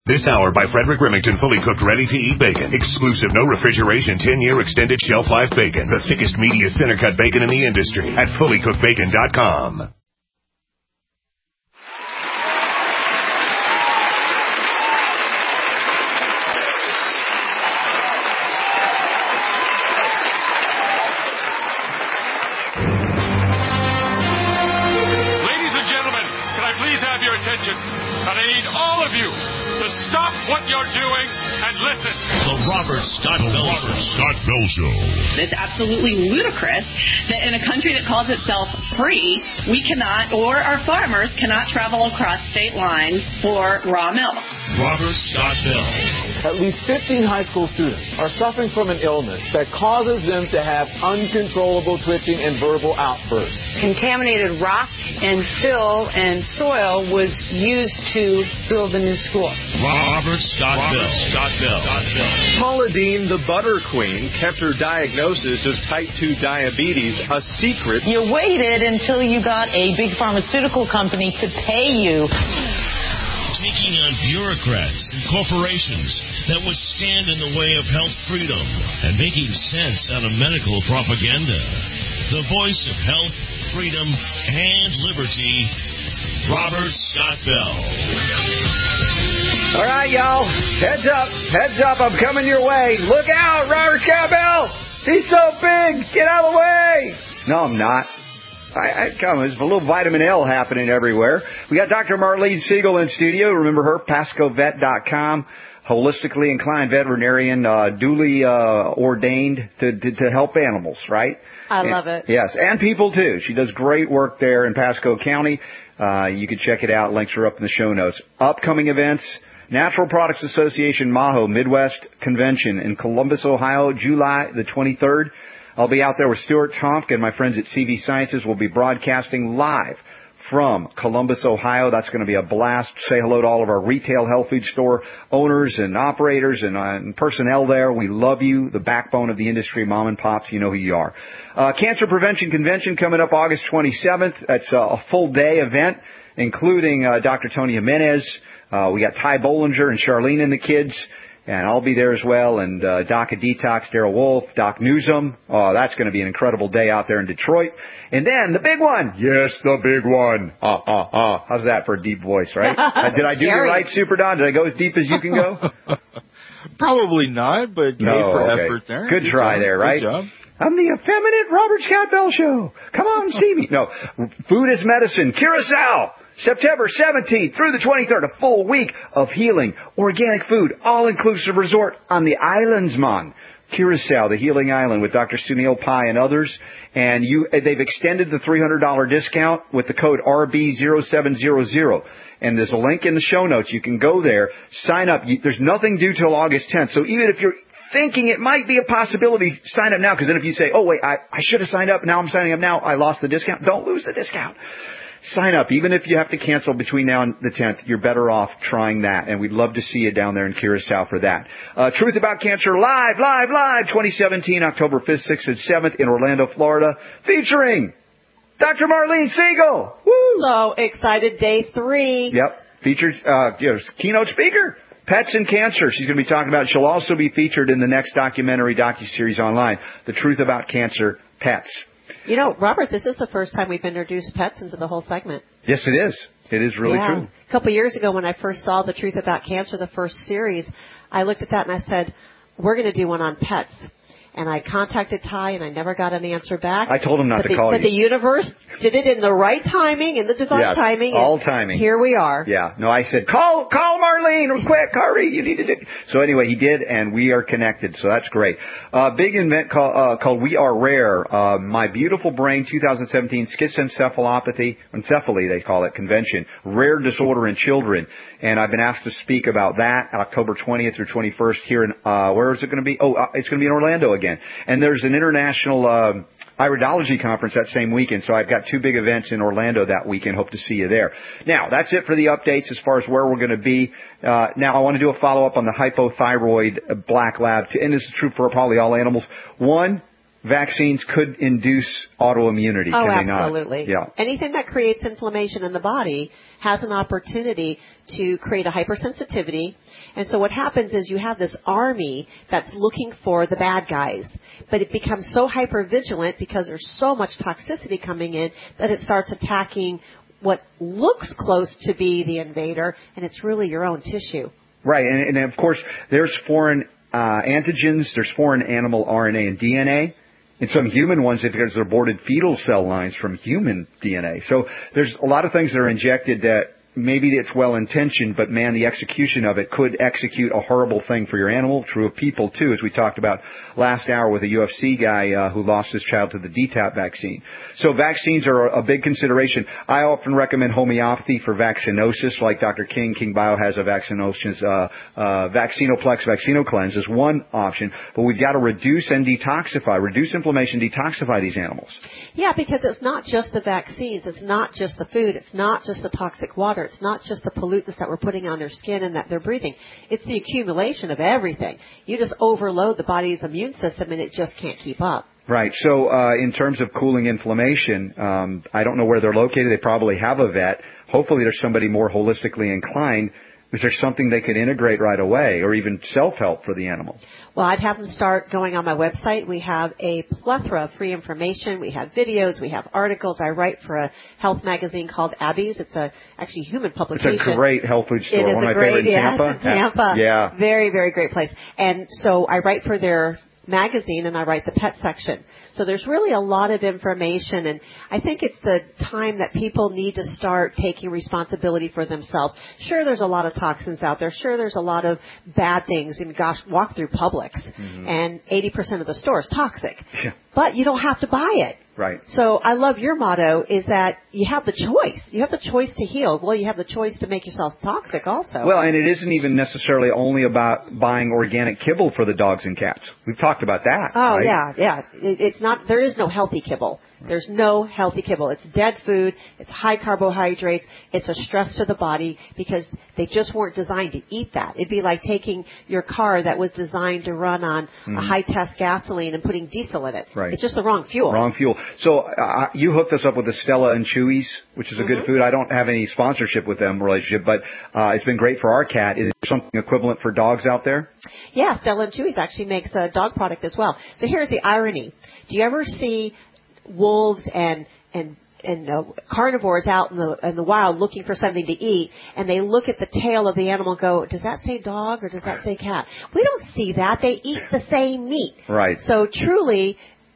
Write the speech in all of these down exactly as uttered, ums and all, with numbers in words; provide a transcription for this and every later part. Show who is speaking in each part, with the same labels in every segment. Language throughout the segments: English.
Speaker 1: This hour by Frederick Remington, fully cooked, ready-to-eat bacon. Exclusive, no refrigeration, ten-year extended shelf life bacon. The thickest, meatiest, center-cut bacon in the industry at fully cooked bacon dot com.
Speaker 2: Ladies and gentlemen, can I please have your attention? And I need all of you to stop what you're doing and listen.
Speaker 3: The Robert Scott Bell Show. Scott Bell Show.
Speaker 4: It's absolutely ludicrous that in a country that calls itself free, we cannot, or our farmers cannot travel across state lines for raw milk.
Speaker 3: Robert Scott Bell.
Speaker 5: At least fifteen high school students are suffering from an illness that causes them to have uncontrollable twitching and verbal outbursts.
Speaker 6: Contaminated rock and fill and soil was used to build the new school.
Speaker 3: Robert Scott Robert Bell. Scott Bell. Scott Bell.
Speaker 7: Paula Deen, the butter queen, kept her diagnosis of type two diabetes a secret.
Speaker 8: You waited until you got a big pharmaceutical company to pay you.
Speaker 3: Taking on bureaucrats and corporations that would stand in the way of health freedom and making sense out of medical propaganda. The voice of health, freedom, and liberty, Robert Scott Bell.
Speaker 9: All right, y'all. Heads up. Heads up. I'm coming your way. Look out, Robert Scott Bell. He's so big. Get out of the way. No, I'm not. I, I come. There's a little vitamin L happening everywhere. We got Doctor Marlene Siegel in studio. Remember her, Pasco Vet dot com. Holistically inclined veterinarian, uh, duly uh, ordained to, to to help animals, right?
Speaker 10: I
Speaker 9: and,
Speaker 10: love it.
Speaker 9: Yes, and people too. She does great work there in Pasco County. Uh, you can check it out. Links are up in the show notes. Upcoming events. Natural Products Association Maho Midwest Convention in Columbus, Ohio, July the twenty-third. I'll be out there with Stuart Tomk and my friends at C V Sciences. We'll be broadcasting live from Columbus, Ohio. That's going to be a blast. Say hello to all of our retail health food store owners and operators and, uh, and personnel there. We love you, the backbone of the industry, mom and pops. You know who you are. Uh, Cancer Prevention Convention coming up August twenty-seventh. It's a full day event, including uh, Doctor Tony Jimenez. Uh, we got Ty Bollinger and Charlene and the kids. And I'll be there as well, and uh, Doc of Detox, Darrell Wolf, Doc Newsom. Oh, that's going to be an incredible day out there in Detroit. And then the big one. Yes, the big one. Ah, ah, ah. How's that for a deep voice, right? uh, did I do it right, Super Don? Did I go as deep as you can go?
Speaker 11: Probably not, but
Speaker 9: no,
Speaker 11: made for
Speaker 9: okay.
Speaker 11: effort there.
Speaker 9: Good, Good try job. there, right?
Speaker 11: Good job.
Speaker 9: I'm the effeminate Robert Scott Bell Show. Come on, see me. No, Food is Medicine, Curacao. September seventeenth through the twenty-third, a full week of healing, organic food, all-inclusive resort on the islands, man. Curacao, the healing island, with Doctor Sunil Pai and others. And you, they've extended the three hundred dollars discount with the code R B zero seven zero zero. And there's a link in the show notes. You can go there, sign up. There's nothing due till August tenth. So even if you're thinking it might be a possibility, sign up now. Because then if you say, oh, wait, I, I should have signed up. Now I'm signing up now. I lost the discount. Don't lose the discount. Sign up. Even if you have to cancel between now and the tenth, you're better off trying that. And we'd love to see you down there in Curacao for that. Uh, Truth About Cancer live, live, live, twenty seventeen, October fifth, sixth, and seventh in Orlando, Florida, featuring Doctor Marlene Siegel. Woo!
Speaker 10: So excited. Day three.
Speaker 9: Yep. Featured, uh, you know, keynote speaker. Pets and Cancer. She's going to be talking about it. She'll also be featured in the next documentary docuseries online, The Truth About Cancer, Pets.
Speaker 10: You know, Robert, this is the first time we've introduced pets into the whole segment.
Speaker 9: Yes, it is. It is really
Speaker 10: yeah.
Speaker 9: true.
Speaker 10: A couple of years ago when I first saw The Truth About Cancer, the first series, I looked at that and I said, we're going to do one on pets. And I contacted Ty, and I never got an answer back.
Speaker 9: I told him not
Speaker 10: but
Speaker 9: to
Speaker 10: the,
Speaker 9: call
Speaker 10: but
Speaker 9: you.
Speaker 10: But the universe did it in the right timing, in the divine
Speaker 9: yes,
Speaker 10: timing.
Speaker 9: all timing.
Speaker 10: Here we are.
Speaker 9: Yeah. No, I said, call call Marlene, quick, hurry, you need to do. So anyway, he did, and we are connected, so that's great. Uh, big event call, uh, called We Are Rare, uh, My Beautiful Brain twenty seventeen Schizencephalopathy, encephaly they call it, convention, rare disorder in children. And I've been asked to speak about that October twentieth through twenty-first here in, uh, where is it going to be? Oh, uh, it's going to be in Orlando again. And there's an international um, iridology conference that same weekend, so I've got two big events in Orlando that weekend. Hope to see you there. Now, that's it for the updates as far as where we're going to be. Uh, now, I want to do a follow-up on the hypothyroid black lab, and this is true for probably all animals. One, vaccines could induce autoimmunity,
Speaker 10: Oh,
Speaker 9: can they not?
Speaker 10: absolutely.
Speaker 9: Yeah.
Speaker 10: Anything that creates inflammation in the body has an opportunity to create a hypersensitivity. And so what happens is you have this army that's looking for the bad guys, but it becomes so hypervigilant because there's so much toxicity coming in that it starts attacking what looks close to be the invader, and it's really your own tissue.
Speaker 9: Right, and, and of course, there's foreign uh, antigens, there's foreign animal R N A and D N A, and some human ones because they're aborted fetal cell lines from human D N A. So there's a lot of things that are injected that maybe it's well-intentioned, but, man, the execution of it could execute a horrible thing for your animal, true of people, too, as we talked about last hour with a U F C guy uh, who lost his child to the D TAP vaccine. So vaccines are a big consideration. I often recommend homeopathy for vaccinosis, like Doctor King. King Bio has a vaccinosis, uh, uh, Vaccinoplex, VaccinoCleanse is one option, but we've got to reduce and detoxify, reduce inflammation, detoxify these animals.
Speaker 10: Yeah, because it's not just the vaccines, it's not just the food, it's not just the toxic water. It's not just the pollutants that we're putting on their skin and that they're breathing. It's the accumulation of everything. You just overload the body's immune system and it just can't keep up.
Speaker 9: Right. So uh, in terms of cooling inflammation, um, I don't know where they're located. They probably have a vet. Hopefully there's somebody more holistically inclined. Is there something they could integrate right away or even self-help for the animal?
Speaker 10: Well, I'd have them start going on my website. We have a plethora of free information. We have videos. We have articles. I write for a health magazine called Abby's. It's a actually human publication.
Speaker 9: It's a great health food store.
Speaker 10: It is
Speaker 9: One
Speaker 10: a
Speaker 9: of my
Speaker 10: great,
Speaker 9: favorite in
Speaker 10: yeah,
Speaker 9: Tampa.
Speaker 10: It's in Tampa.
Speaker 9: Yeah.
Speaker 10: Very, very great place. And so I write for their magazine and I write the pet section. So there's really a lot of information, and I think it's the time that people need to start taking responsibility for themselves. Sure, there's a lot of toxins out there. Sure, there's a lot of bad things. And gosh, walk through Publix, mm-hmm. and eighty percent of the store is toxic.
Speaker 9: Yeah.
Speaker 10: But you don't have to buy it.
Speaker 9: Right.
Speaker 10: So I love your motto is that you have the choice. You have the choice to heal. Well, you have the choice to make yourself toxic also.
Speaker 9: Well, and it isn't even necessarily only about buying organic kibble for the dogs and cats. We've talked about that.
Speaker 10: Oh,
Speaker 9: right?
Speaker 10: yeah, yeah. It, it's not, there is no healthy kibble. There's no healthy kibble. It's dead food. It's high carbohydrates. It's a stress to the body because they just weren't designed to eat that. It'd be like taking your car that was designed to run on mm-hmm. a high-test gasoline and putting diesel in it.
Speaker 9: Right.
Speaker 10: It's just the wrong fuel.
Speaker 9: Wrong fuel. So uh, you hooked us up with the Stella and Chewy's, which is a mm-hmm. good food. I don't have any sponsorship with them relationship, but uh, it's been great for our cat. Is there something equivalent for dogs out there?
Speaker 10: Yeah, Stella and Chewy's actually makes a dog product as well. So here's the irony. Do you ever see wolves and and and uh, carnivores out in the in the wild looking for something to eat, and they look at the tail of the animal and go, does that say dog or does that say cat? We don't see that. They eat the same meat.
Speaker 9: Right.
Speaker 10: So truly,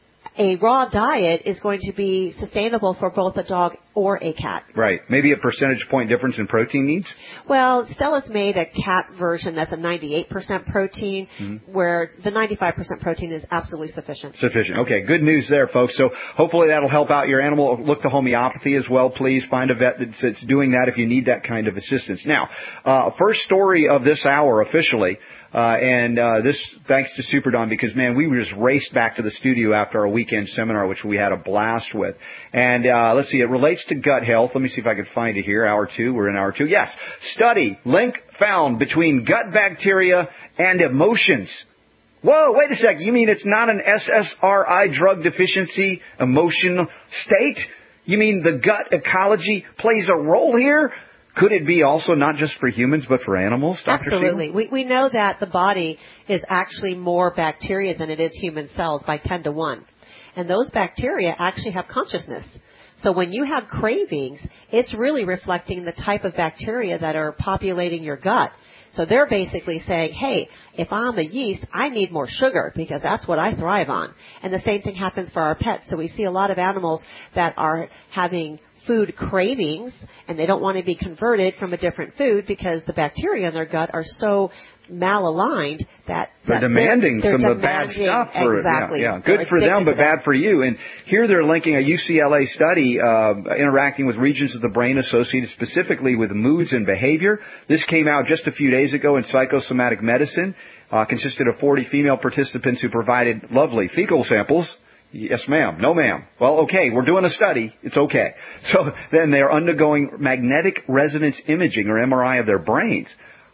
Speaker 10: a raw diet is going to be sustainable for both a dog or a cat.
Speaker 9: Right. Maybe a percentage point difference in protein needs?
Speaker 10: Well, Stella's made a cat version that's a ninety-eight percent protein, mm-hmm. where the ninety-five percent protein is absolutely sufficient.
Speaker 9: Sufficient. Okay, good news there, folks. So hopefully that'll help out your animal. Look to homeopathy as well, please. Find a vet that's, that's doing that if you need that kind of assistance. Now, uh, first story of this hour officially. Uh, and, uh, this, thanks to Super Don, because, man, we just raced back to the studio after our weekend seminar, which we had a blast with. And, uh, let's see, it relates to gut health. Let me see if I can find it here. Hour two. We're in hour two. Yes. Study. Link found between gut bacteria and emotions. Whoa, wait a second. You mean it's not an S S R I drug deficiency emotional state? You mean the gut ecology plays a role here? Could it be also not just for humans, but for animals, Doctor
Speaker 10: Absolutely. We, we know that the body is actually more bacteria than it is human cells by ten to one. And those bacteria actually have consciousness. So when you have cravings, it's really reflecting the type of bacteria that are populating your gut. So they're basically saying, hey, if I'm a yeast, I need more sugar because that's what I thrive on. And the same thing happens for our pets. So we see a lot of animals that are having food cravings, and they don't want to be converted from a different food because the bacteria in their gut are so malaligned that
Speaker 9: they're
Speaker 10: that
Speaker 9: demanding
Speaker 10: they're, they're
Speaker 9: some of the bad
Speaker 10: demanding,
Speaker 9: stuff. For,
Speaker 10: exactly.
Speaker 9: Yeah, yeah. Good
Speaker 10: they're
Speaker 9: for them, but
Speaker 10: that.
Speaker 9: bad for you. And here they're linking a U C L A study uh, interacting with regions of the brain associated specifically with moods and behavior. This came out just a few days ago in Psychosomatic Medicine. Uh, consisted of forty female participants who provided lovely fecal samples. Yes, ma'am. No, ma'am. Well, okay, we're doing a study. It's okay. So then they're undergoing magnetic resonance imaging, or M R I, of their brains.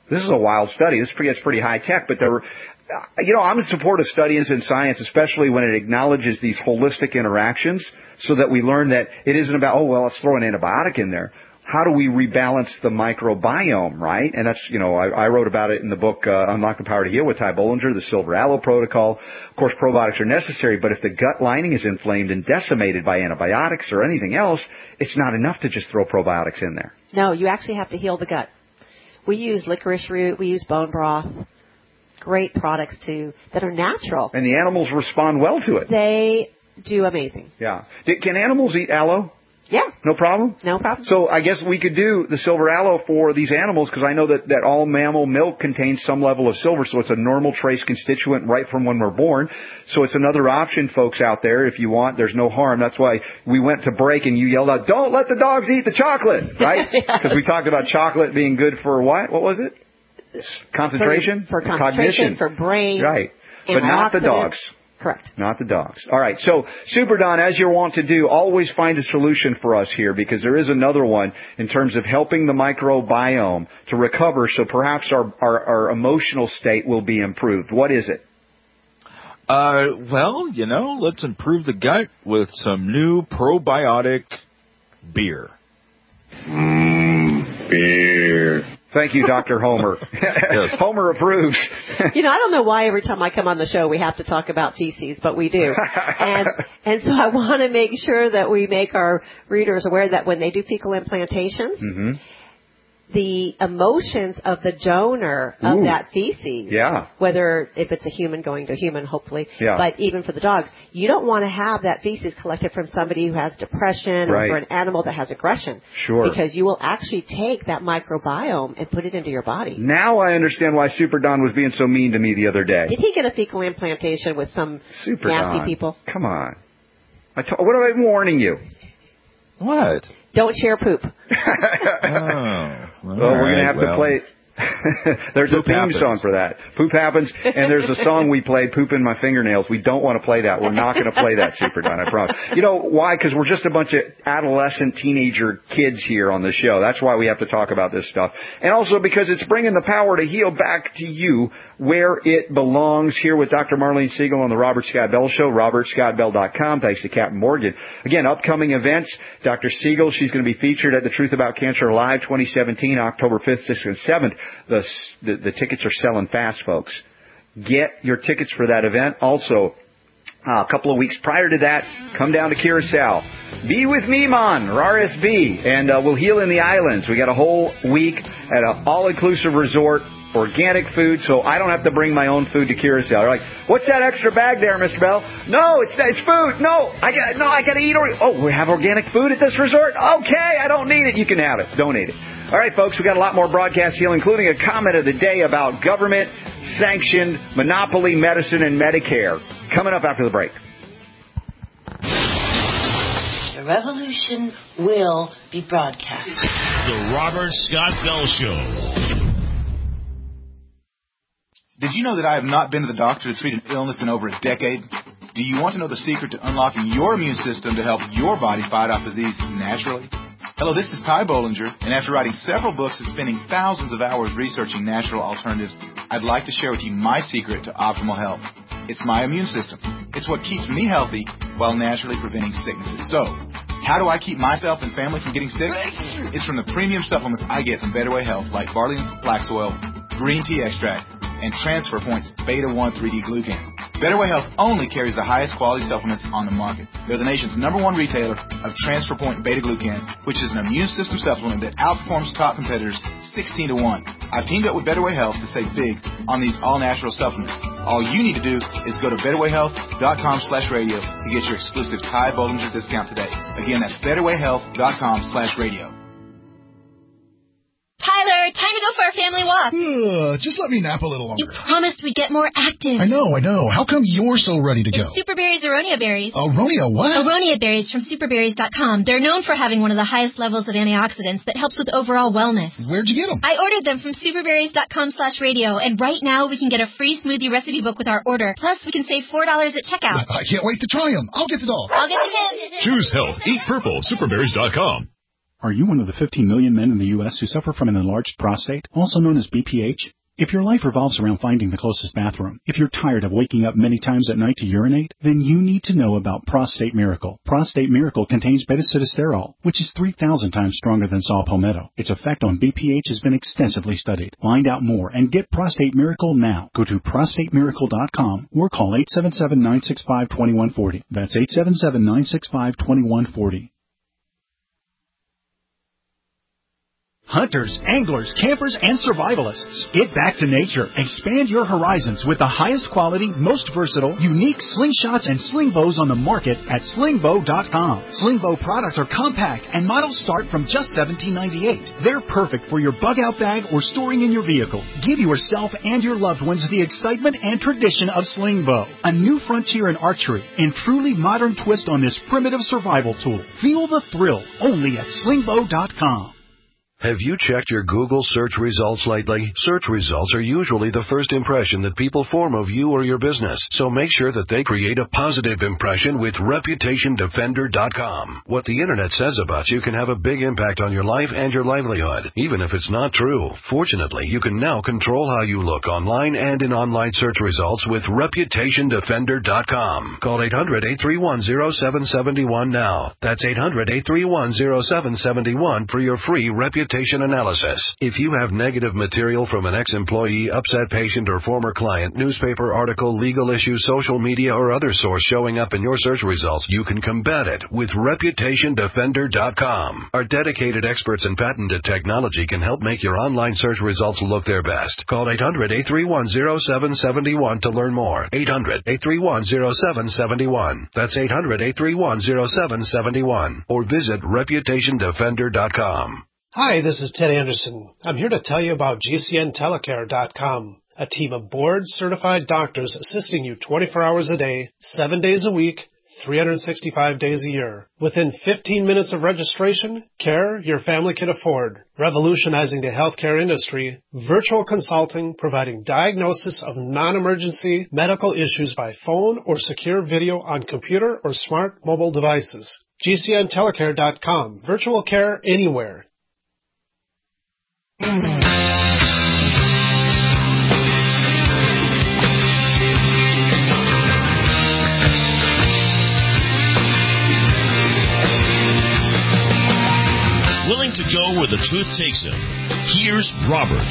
Speaker 9: This is a wild study. This gets pretty high tech, but there were, you know, I'm in support of studies in science, especially when it acknowledges these holistic interactions so that we learn that it isn't about, oh, well, let's throw an antibiotic in there. How do we rebalance the microbiome, right? And that's, you know, I, I wrote about it in the book, uh, Unlock the Power to Heal with Ty Bollinger, the Silver Aloe Protocol. Of course, probiotics are necessary, but if the gut lining is inflamed and decimated by antibiotics or anything else, it's not enough to just throw probiotics in there.
Speaker 10: No, you actually have to heal the gut. We use licorice root, we use bone broth. Great products, too, that are natural.
Speaker 9: And the animals respond well to it.
Speaker 10: They do amazing.
Speaker 9: Yeah. Can animals eat aloe?
Speaker 10: Yeah.
Speaker 9: No problem?
Speaker 10: No problem.
Speaker 9: So I guess we could do the silver aloe for these animals because I know that, that all mammal milk contains some level of silver, so it's a normal trace constituent right from when we're born. So it's another option, folks out there, if you want. There's no harm. That's why we went to break and you yelled out, don't let the dogs eat the chocolate, right? Because yes. we talked about chocolate being good for what? What was it? Concentration?
Speaker 10: For, for concentration,
Speaker 9: Cognition.
Speaker 10: For brain.
Speaker 9: Right. But not the dogs.
Speaker 10: Correct.
Speaker 9: Not the dogs. All right. So, Super Don, as you're wont to do, always find a solution for us here because there is another one in terms of helping the microbiome to recover so perhaps our, our, our emotional state will be improved. What is it?
Speaker 11: Uh, well, you know, let's improve the gut with some new probiotic beer.
Speaker 9: Mm, beer. Thank you, Doctor Homer. Yes. Homer approves.
Speaker 10: You know, I don't know why every time I come on the show we have to talk about feces, but we do. And and so I want to make sure that we make our readers aware that when they do fecal implantations, mm-hmm. the emotions of the donor of
Speaker 9: Ooh.
Speaker 10: that feces,
Speaker 9: yeah.
Speaker 10: whether if it's a human going to a human, hopefully,
Speaker 9: yeah.
Speaker 10: but even for the dogs, you don't want to have that feces collected from somebody who has depression
Speaker 9: right.
Speaker 10: or for an animal that has aggression.
Speaker 9: Sure.
Speaker 10: Because you will actually take that microbiome and put it into your body.
Speaker 9: Now I understand why Super Don was being so mean to me the other day.
Speaker 10: Did he get a fecal implantation with some
Speaker 9: Super
Speaker 10: nasty
Speaker 9: Don.
Speaker 10: people?
Speaker 9: Come on. I t- what am I warning you?
Speaker 11: What?
Speaker 10: Don't share poop.
Speaker 11: oh,
Speaker 9: well, we're going to have well. to play... There's
Speaker 11: Poop
Speaker 9: a theme
Speaker 11: happens.
Speaker 9: song for that. Poop happens, and there's a song we play, Poop in My Fingernails. We don't want to play that. We're not going to play that, Super Don, I promise. You know why? Because we're just a bunch of adolescent teenager kids here on the show. That's why we have to talk about this stuff. And also because it's bringing the power to heal back to you where it belongs, here with Doctor Marlene Siegel on the Robert Scott Bell Show, robert scott bell dot com. Thanks to Captain Morgan. Again, upcoming events, Doctor Siegel, she's going to be featured at the Truth About Cancer Live twenty seventeen, October fifth, sixth, and seventh. The, the, the tickets are selling fast, folks. Get your tickets for that event. Also, uh, a couple of weeks prior to that, come down to Curacao. Be with me, man, or R S B, and uh, we'll heal in the islands. We got a whole week at an all-inclusive resort, organic food, so I don't have to bring my own food to Curacao. They're like, what's that extra bag there, Mister Bell? No, it's it's food. No, I got no, I got to eat. Or- oh, we have organic food at this resort? Okay, I don't need it. You can have it. Donate it. All right, folks, we got a lot more broadcast heal, including a comment of the day about government-sanctioned monopoly medicine and Medicare. Coming up after the break.
Speaker 12: The revolution will be broadcast.
Speaker 3: The Robert Scott Bell Show.
Speaker 13: Did you know that I have not been to the doctor to treat an illness in over a decade? Do you want to know the secret to unlocking your immune system to help your body fight off disease naturally? Hello, this is Ty Bollinger, and after writing several books and spending thousands of hours researching natural alternatives, I'd like to share with you my secret to optimal health. It's my immune system. It's what keeps me healthy while naturally preventing sicknesses. So, how do I keep myself and family from getting sick? It's from the premium supplements I get from Better Way Health, like Barley's Flax Oil, Green Tea Extract, and Transfer Point's Beta one three D Glucan. Better Way Health only carries the highest quality supplements on the market. They're the nation's number one retailer of Transfer Point Beta Glucan, which is an immune system supplement that outperforms top competitors sixteen to one. I've teamed up with Better Way Health to save big on these all-natural supplements. All you need to do is go to betterwayhealth.com slash radio to get your exclusive Ty Bollinger discount today. Again, that's betterwayhealth.com slash radio.
Speaker 14: Tyler, time to go for our family walk.
Speaker 15: Uh, just let me nap a little longer.
Speaker 14: You promised we'd get more active.
Speaker 15: I know, I know. How come you're so ready to
Speaker 14: it's
Speaker 15: go?
Speaker 14: Superberries Aronia Berries.
Speaker 15: Aronia what?
Speaker 14: Aronia Berries from superberries dot com. They're known for having one of the highest levels of antioxidants that helps with overall wellness.
Speaker 15: Where'd you get them?
Speaker 14: I ordered them from superberries.com slash radio, and right now we can get a free smoothie recipe book with our order. Plus, we can save four dollars at checkout.
Speaker 15: I can't wait to try them. I'll get the dog.
Speaker 14: I'll get the kids.
Speaker 16: Choose health. Eat purple. superberries dot com.
Speaker 15: Are you one of the fifteen million men in the U S who suffer from an enlarged prostate, also known as B P H? If your life revolves around finding the closest bathroom, if you're tired of waking up many times at night to urinate, then you need to know about Prostate Miracle. Prostate Miracle contains beta-sitosterol, which is three thousand times stronger than saw palmetto. Its effect on B P H has been extensively studied. Find out more and get Prostate Miracle now. Go to prostate miracle dot com or call eight seven seven, nine six five, two one four zero. That's eight seven seven, nine six five, two one four zero.
Speaker 16: Hunters, anglers, campers, and survivalists. Get back to nature. Expand your horizons with the highest quality, most versatile, unique slingshots and sling bows on the market at sling bow dot com. Sling bow products are compact and models start from just seventeen ninety-eight. They're perfect for your bug-out bag or storing in your vehicle. Give yourself and your loved ones the excitement and tradition of sling bow. A new frontier in archery and truly modern twist on this primitive survival tool. Feel the thrill only at sling bow dot com.
Speaker 17: Have you checked your Google search results lately? Search results are usually the first impression that people form of you or your business, so make sure that they create a positive impression with reputation defender dot com. What the internet says about you can have a big impact on your life and your livelihood, even if it's not true. Fortunately, you can now control how you look online and in online search results with reputation defender dot com. Call eight hundred, eight three one, zero seven seven one now. That's eight hundred, eight three one, zero seven seven one for your free reputation analysis. If you have negative material from an ex-employee, upset patient, or former client, newspaper article, legal issue, social media, or other source showing up in your search results, you can combat it with reputation defender dot com. Our dedicated experts and patented technology can help make your online search results look their best. Call eight hundred, eight three one, zero seven seven one to learn more. eight hundred, eight three one, zero seven seven one. That's eight hundred, eight three one, zero seven seven one. Or visit reputation defender dot com.
Speaker 18: Hi, this is Ted Anderson. I'm here to tell you about G C N telecare dot com, a team of board-certified doctors assisting you twenty-four hours a day, seven days a week, three hundred sixty-five days a year. Within fifteen minutes of registration, care your family can afford. Revolutionizing the healthcare industry, virtual consulting providing diagnosis of non-emergency medical issues by phone or secure video on computer or smart mobile devices. G C N telecare dot com. Virtual care anywhere.
Speaker 3: Willing to go where the truth takes him. Here's Robert.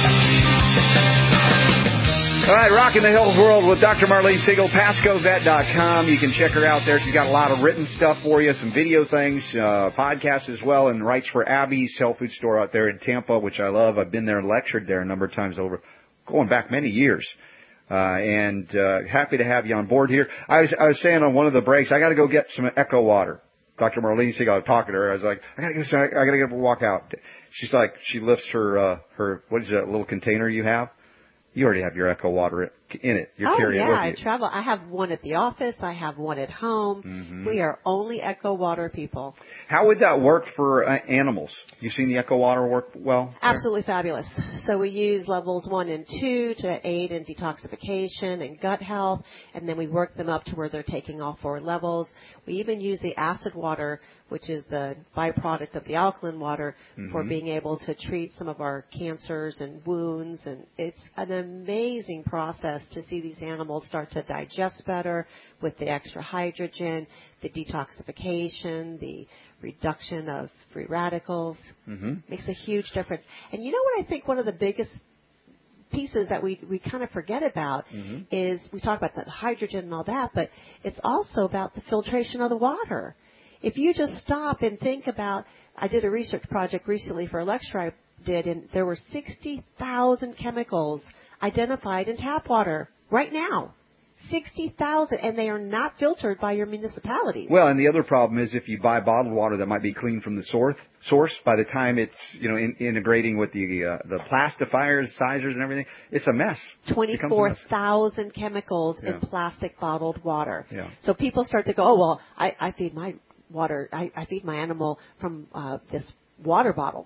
Speaker 9: All right, rocking the health world with Doctor Marlene Siegel, Pasco Vet dot com. You can check her out there. She's got a lot of written stuff for you, some video things, uh, podcasts as well, and writes for Abby's Health Food Store out there in Tampa, which I love. I've been there and lectured there a number of times over, going back many years. Uh, and uh, happy to have you on board here. I was, I was saying on one of the breaks, I got to go get some Echo water. Doctor Marlene Siegel, I was talking to her. I was like, I got to get, I got to get a walk out. She's like, she lifts her, uh, her, what is that little container you have? You already have your Echo water in it. You're
Speaker 10: oh,
Speaker 9: carrying
Speaker 10: yeah,
Speaker 9: it with
Speaker 10: I
Speaker 9: you.
Speaker 10: travel. I have one at the office. I have one at home.
Speaker 9: Mm-hmm.
Speaker 10: We are only Echo Water people.
Speaker 9: How would that work for uh, animals? You seen the Echo Water work well?
Speaker 10: Absolutely fabulous. So we use levels one and two to aid in detoxification and gut health, and then we work them up to where they're taking all four levels. We even use the acid water, which is the byproduct of the alkaline water, mm-hmm. for being able to treat some of our cancers and wounds. And it's an amazing process to see these animals start to digest better with the extra hydrogen, the detoxification, the reduction of free radicals.
Speaker 9: Mm-hmm.
Speaker 10: Makes a huge difference. And you know what I think one of the biggest pieces that we, we kind of forget about mm-hmm. is we talk about the hydrogen and all that, but it's also about the filtration of the water. If you just stop and think about, I did a research project recently for a lecture I did, and there were sixty thousand chemicals identified in tap water right now. sixty thousand, and they are not filtered by your municipalities.
Speaker 9: Well, and the other problem is if you buy bottled water that might be clean from the source, source by the time it's, you know, in, integrating with the uh, the plastifiers, sizers, and everything, it's a mess.
Speaker 10: twenty-four thousand chemicals
Speaker 9: yeah.
Speaker 10: in plastic bottled water.
Speaker 9: Yeah.
Speaker 10: So people start to go, oh, well, I, I feed my water, I, I feed my animal from uh, this water bottle.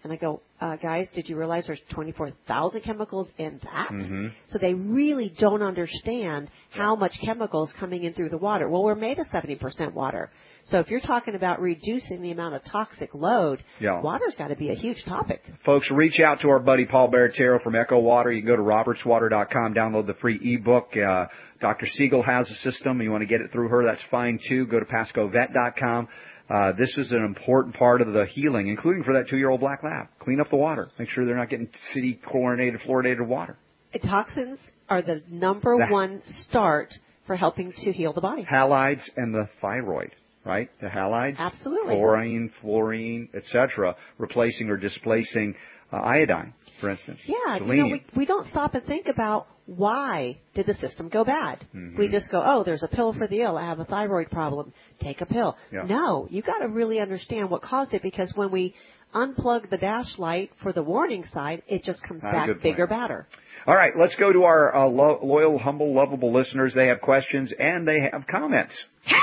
Speaker 10: And I go, uh, guys, did you realize there's twenty-four thousand chemicals in that?
Speaker 9: Mm-hmm.
Speaker 10: So they really don't understand how much chemical is coming in through the water. Well, we're made of seventy percent water. So if you're talking about reducing the amount of toxic load,
Speaker 9: yeah.
Speaker 10: water's got to be a huge topic.
Speaker 9: Folks, reach out to our buddy Paul Baratero from Echo Water. You can go to roberts water dot com, download the free ebook. Uh, Doctor Siegel has a system. You want to get it through her, that's fine too. Go to pasco vet dot com. Uh, this is an important part of the healing, including for that two-year-old black lab. Clean up the water. Make sure they're not getting city chlorinated, fluoridated water.
Speaker 10: Toxins are the number
Speaker 9: That.
Speaker 10: one start for helping to heal the body.
Speaker 9: Halides and the thyroid, right? The halides,
Speaker 10: absolutely,
Speaker 9: chlorine, fluorine, et cetera, replacing or displacing uh, iodine, for instance.
Speaker 10: Yeah,
Speaker 9: selenium.
Speaker 10: you know, we, we don't stop and think about why did the system go bad.
Speaker 9: Mm-hmm.
Speaker 10: We just go, oh, there's a pill for the ill. I have a thyroid problem. Take a pill.
Speaker 9: Yeah.
Speaker 10: No, you got to really understand what caused it, because when we unplug the dash light for the warning sign, it just comes
Speaker 9: Ah,
Speaker 10: back
Speaker 9: good
Speaker 10: bigger,
Speaker 9: point.
Speaker 10: badder.
Speaker 9: All right, let's go to our uh, lo- loyal, humble, lovable listeners. They have questions and they have comments.
Speaker 19: Hey,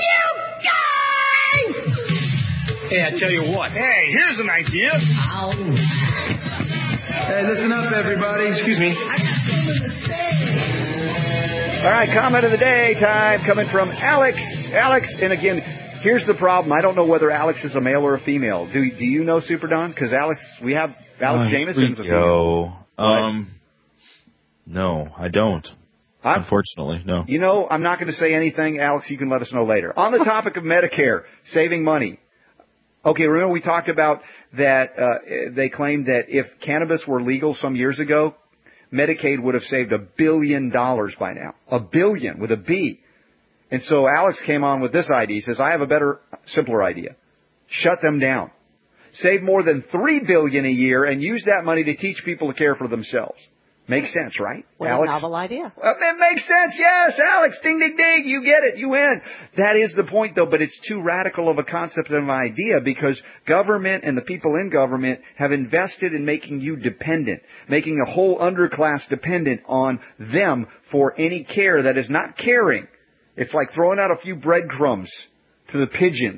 Speaker 19: you guys!
Speaker 20: Hey, I tell you what.
Speaker 19: Hey, here's an idea. Ow.
Speaker 20: Hey, listen up, everybody. Excuse me.
Speaker 9: All right, comment of the day time coming from Alex. Alex, and again, here's the problem. I don't know whether Alex is a male or a female. Do do you know, Super Don? Because Alex, we have Alex
Speaker 11: Uh,
Speaker 9: Jameson's a
Speaker 11: we
Speaker 9: female.
Speaker 11: go. Um, no, I don't.
Speaker 9: I'm,
Speaker 11: Unfortunately, no.
Speaker 9: You know, I'm not going to say anything, Alex. You can let us know later. On the topic of Medicare, saving money. Okay, remember we talked about that uh, they claimed that if cannabis were legal some years ago, Medicaid would have saved a billion dollars by now. A billion with a B. And so Alex came on with this idea. He says, I have a better, simpler idea. Shut them down. Save more than three billion dollars a year and use that money to teach people to care for themselves. Makes sense, right?
Speaker 10: What
Speaker 9: Alex?
Speaker 10: a novel idea.
Speaker 9: Well, it makes sense. Yes, Alex. Ding, ding, ding. You get it. You win. That is the point, though, but it's too radical of a concept and an idea because government and the people in government have invested in making you dependent, making a whole underclass dependent on them for any care that is not caring. It's like throwing out a few breadcrumbs to the pigeons.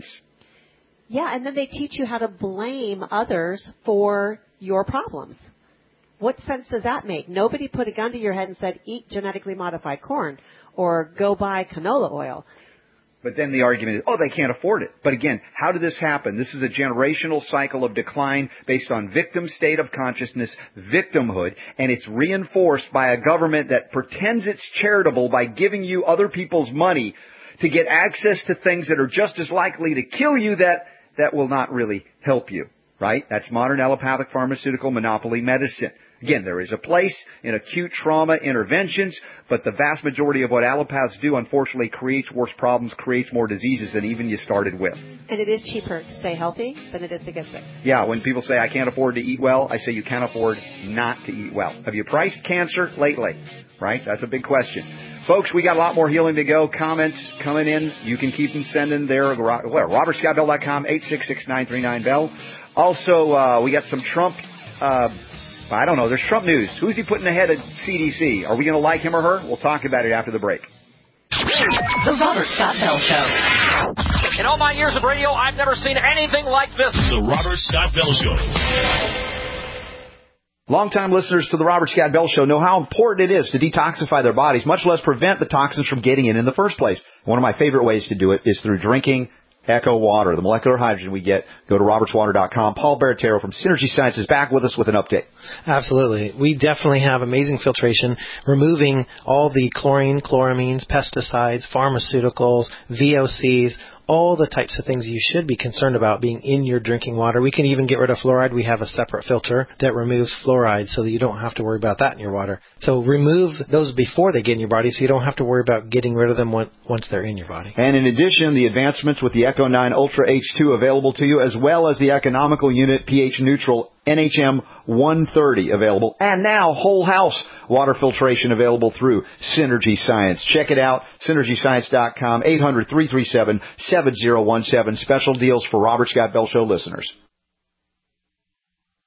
Speaker 10: Yeah, and then they teach you how to blame others for your problems. What sense does that make? Nobody put a gun to your head and said, eat genetically modified corn or go buy canola oil.
Speaker 9: But then the argument is, oh, they can't afford it. But again, how did this happen? This is a generational cycle of decline based on victim state of consciousness, victimhood, and it's reinforced by a government that pretends it's charitable by giving you other people's money to get access to things that are just as likely to kill you that, that will not really help you. Right? That's modern allopathic pharmaceutical monopoly medicine. Again, there is a place in acute trauma interventions, but the vast majority of what allopaths do, unfortunately, creates worse problems, creates more diseases than even you started with.
Speaker 10: And it is cheaper to stay healthy than it is to get sick.
Speaker 9: Yeah, when people say, I can't afford to eat well, I say you can't afford not to eat well. Have you priced cancer lately? Right? That's a big question. Folks, we got a lot more healing to go. Comments coming in. You can keep them sending there. robert scott bell dot com, eight six six, nine three nine, bell. Also, uh, we got some Trump, uh, I don't know, there's Trump news. Who's he putting ahead of C D C? Are we going to like him or her? We'll talk about it after the break.
Speaker 19: The Robert Scott Bell Show.
Speaker 21: In all my years of radio, I've never seen anything like this.
Speaker 3: The Robert Scott Bell Show.
Speaker 9: Longtime listeners to the Robert Scott Bell Show know how important it is to detoxify their bodies, much less prevent the toxins from getting in in the first place. One of my favorite ways to do it is through drinking Echo Water, the molecular hydrogen we get. Go to roberts water dot com. Paul Baratero from Synergy Science is back with us with an update.
Speaker 22: Absolutely. We definitely have amazing filtration, removing all the chlorine, chloramines, pesticides, pharmaceuticals, V O Cs, all the types of things you should be concerned about being in your drinking water. We can even get rid of fluoride. We have a separate filter that removes fluoride so that you don't have to worry about that in your water. So remove those before they get in your body so you don't have to worry about getting rid of them once they're in your body.
Speaker 9: And in addition, the advancements with the Echo nine Ultra H two available to you, as well as the economical unit pH neutral N H M one thirty available, and now whole house water filtration available through Synergy Science. Check it out, synergy science dot com, eight hundred, three three seven, seven zero one seven. Special deals for Robert Scott Bell Show listeners.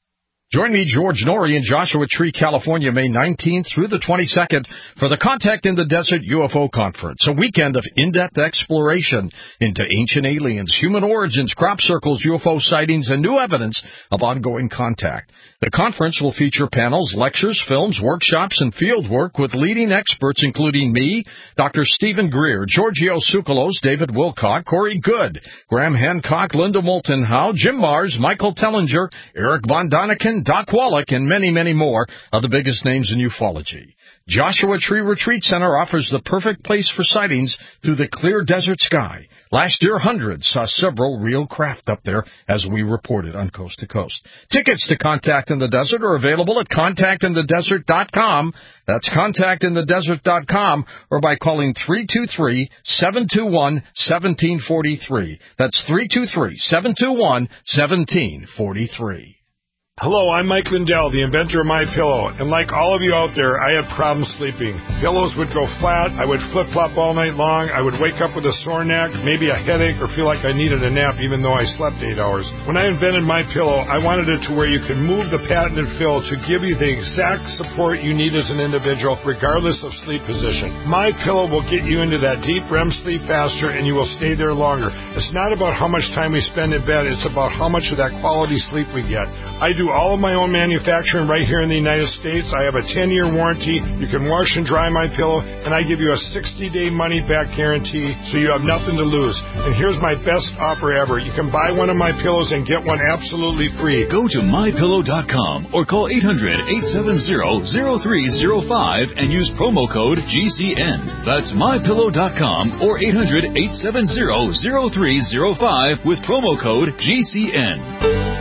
Speaker 1: Join me, George Norrie, in Joshua Tree, California, May nineteenth through the twenty-second for the Contact in the Desert U F O Conference, a weekend of in-depth exploration into ancient aliens, human origins, crop circles, U F O sightings, and new evidence of ongoing contact. The conference will feature panels, lectures, films, workshops, and field work with leading experts including me, Doctor Stephen Greer, Giorgio Tsoukalos, David Wilcock, Corey Good, Graham Hancock, Linda Moulton Howe, Jim Mars, Michael Tellinger, Eric Von Daniken, Doc Wallach, and many, many more of the biggest names in ufology. Joshua Tree Retreat Center offers the perfect place for sightings through the clear desert sky. Last year, hundreds saw several real craft up there, as we reported on Coast to Coast. Tickets to Contact in the Desert are available at contact in the desert dot com. That's contact in the desert dot com, or by calling three two three, seven two one, one seven four three. That's three two three, seven two one, one seven four three.
Speaker 2: Hello, I'm Mike Lindell, the inventor of MyPillow, and like all of you out there, I had problems sleeping. Pillows would go flat, I would flip-flop all night long, I would wake up with a sore neck, maybe a headache, or feel like I needed a nap even though I slept eight hours. When I invented MyPillow, I wanted it to where you can move the patented fill to give you the exact support you need as an individual, regardless of sleep position. MyPillow will get you into that deep R E M sleep faster, and you will stay there longer. It's not about how much time we spend in bed, it's about how much of that quality sleep we get. I do all of my own manufacturing right here in the United States. I have a ten-year warranty. You can wash and dry my pillow, and I give you a sixty-day money-back guarantee, so you have nothing to lose. And here's my best offer ever. You can buy one of my pillows and get one absolutely free.
Speaker 23: Go to my pillow dot com or call eight hundred, eight seven zero, zero three zero five and use promo code G C N. That's my pillow dot com or eight hundred, eight seven zero, zero three zero five with promo code G C N.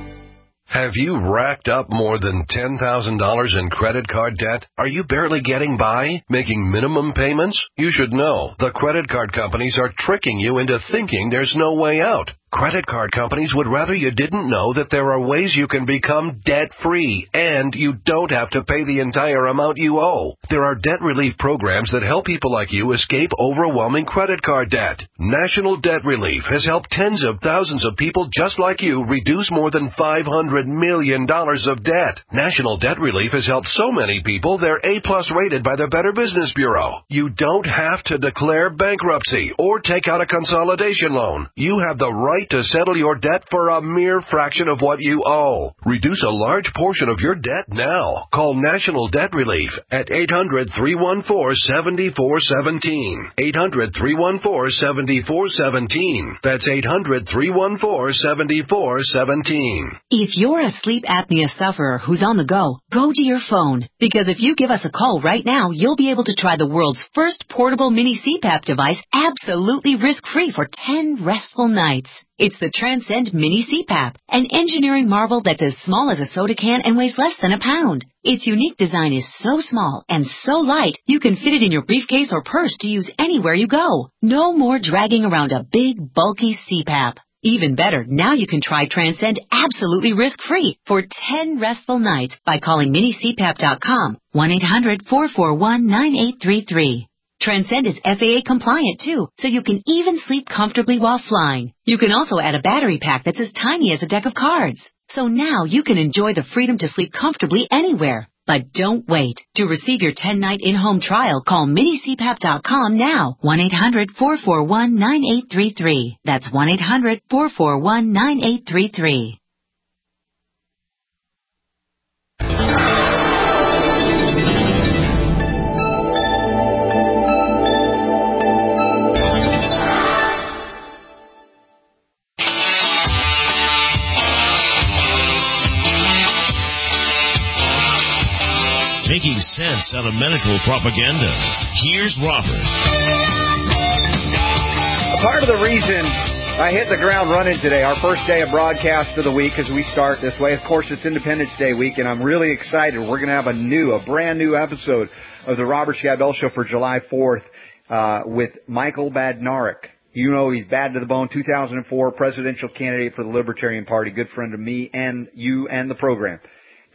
Speaker 17: Have you racked up more than ten thousand dollars in credit card debt? Are you barely getting by, making minimum payments? You should know the credit card companies are tricking you into thinking there's no way out. Credit card companies would rather you didn't know that there are ways you can become debt-free, and you don't have to pay the entire amount you owe. There are debt relief programs that help people like you escape overwhelming credit card debt. National Debt Relief has helped tens of thousands of people just like you reduce more than five hundred million dollars of debt. National Debt Relief has helped so many people they're A-plus rated by the Better Business Bureau. You don't have to declare bankruptcy or take out a consolidation loan. You have the right to settle your debt for a mere fraction of what you owe. Reduce a large portion of your debt now. Call National Debt Relief at eight hundred, three one four, seven four one seven. eight hundred, three one four, seven four one seven. That's eight hundred, three one four, seven four one seven.
Speaker 24: If you're a sleep apnea sufferer who's on the go, go to your phone. Because if you give us a call right now, you'll be able to try the world's first portable mini C PAP device absolutely risk-free for ten restful nights. It's the Transcend Mini C PAP, an engineering marvel that's as small as a soda can and weighs less than a pound. Its unique design is so small and so light, you can fit it in your briefcase or purse to use anywhere you go. No more dragging around a big, bulky C PAP. Even better, now you can try Transcend absolutely risk-free for ten restful nights by calling mini c pap dot com, one eight hundred, four four one, nine eight three three. Transcend is F A A compliant too, so you can even sleep comfortably while flying. You can also add a battery pack that's as tiny as a deck of cards. So now you can enjoy the freedom to sleep comfortably anywhere. But don't wait. To receive your ten-night in-home trial, call mini c pap dot com now, one eight hundred, four four one, nine eight three three. That's one eight hundred, four four one, nine eight three three.
Speaker 3: Making sense out of medical propaganda. Here's Robert.
Speaker 9: A part of the reason I hit the ground running today, our first day of broadcast of the week as we start this way, of course it's Independence Day week, and I'm really excited. We're going to have a new, a brand new episode of the Robert Scott Bell Show for July fourth uh, with Michael Badnarik. You know he's bad to the bone, two thousand four presidential candidate for the Libertarian Party, good friend of me and you and the program.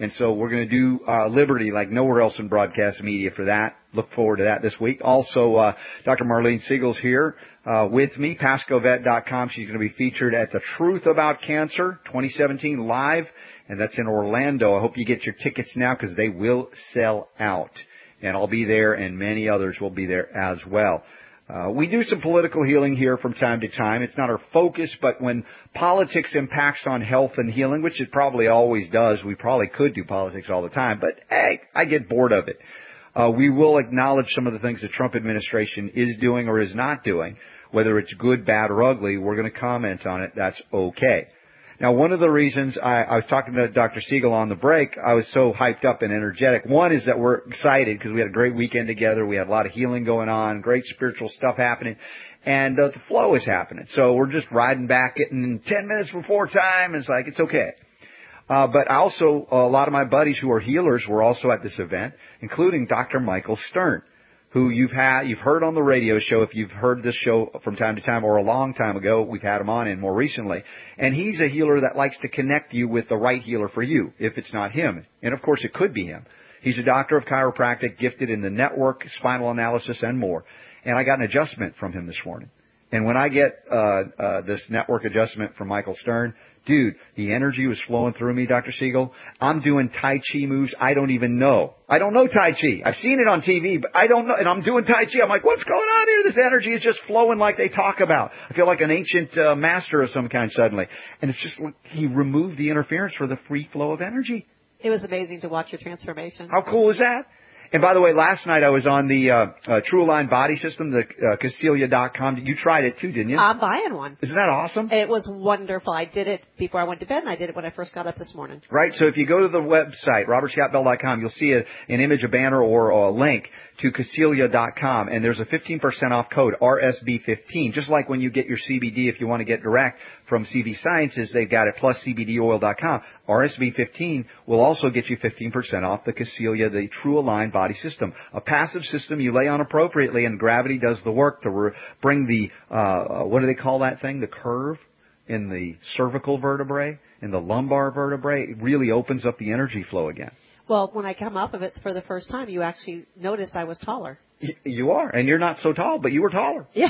Speaker 9: And so we're going to do uh, Liberty like nowhere else in broadcast media for that. Look forward to that this week. Also, uh, Doctor Marlene Siegel's here uh, with me, Pasco Vet dot com. She's going to be featured at the Truth About Cancer twenty seventeen live, and that's in Orlando. I hope you get your tickets now because they will sell out. And I'll be there, and many others will be there as well. Uh, we do some political healing here from time to time. It's not our focus, but when politics impacts on health and healing, which it probably always does, we probably could do politics all the time, but hey, I get bored of it. Uh, we will acknowledge some of the things the Trump administration is doing or is not doing. Whether it's good, bad, or ugly, we're going to comment on it. That's okay. Now, one of the reasons I, I was talking to Doctor Siegel on the break, I was so hyped up and energetic. One is that we're excited because we had a great weekend together. We had a lot of healing going on, great spiritual stuff happening, and uh, the flow is happening. So we're just riding back, getting ten minutes before time. And it's like, it's okay. Uh, but also, a lot of my buddies who are healers were also at this event, including Doctor Michael Stern, who you've had, you've heard on the radio show, if you've heard this show from time to time or a long time ago, we've had him on and more recently. And he's a healer that likes to connect you with the right healer for you, if it's not him. And of course, it could be him. He's a doctor of chiropractic, gifted in the network, spinal analysis, and more. And I got an adjustment from him this morning. And when I get uh, uh this network adjustment from Michael Stern, dude, the energy was flowing through me, Doctor Siegel. I'm doing Tai Chi moves I don't even know. I don't know Tai Chi. I've seen it on T V, but I don't know. And I'm doing Tai Chi. I'm like, what's going on here? This energy is just flowing like they talk about. I feel like an ancient uh, master of some kind suddenly. And it's just like he removed the interference for the free flow of energy.
Speaker 10: It was amazing to watch your transformation.
Speaker 9: How cool is that? And by the way, last night I was on the uh, uh, True Align Body System, the uh, Casilia dot com. You tried it too, didn't you?
Speaker 10: I'm buying one.
Speaker 9: Isn't that awesome?
Speaker 10: It was wonderful. I did it before I went to bed, and I did it when I first got up this morning.
Speaker 9: Right. So if you go to the website, Robert Scott Bell dot com, you'll see a, an image, a banner, or a link to Casilia dot com, and there's a fifteen percent off code, R S B fifteen. Just like when you get your C B D, if you want to get direct from C B Sciences, they've got it, plus C B D oil dot com. R S B fifteen will also get you fifteen percent off the Casilia, the True Align Body System. A passive system you lay on appropriately, and gravity does the work to re- bring the, uh, what do they call that thing? The curve in the cervical vertebrae, in the lumbar vertebrae. It really opens up the energy flow again.
Speaker 10: Well, when I come up of it for the first time, you actually noticed I was taller.
Speaker 9: Y- you are, and you're not so tall, but you were taller.
Speaker 10: Yeah.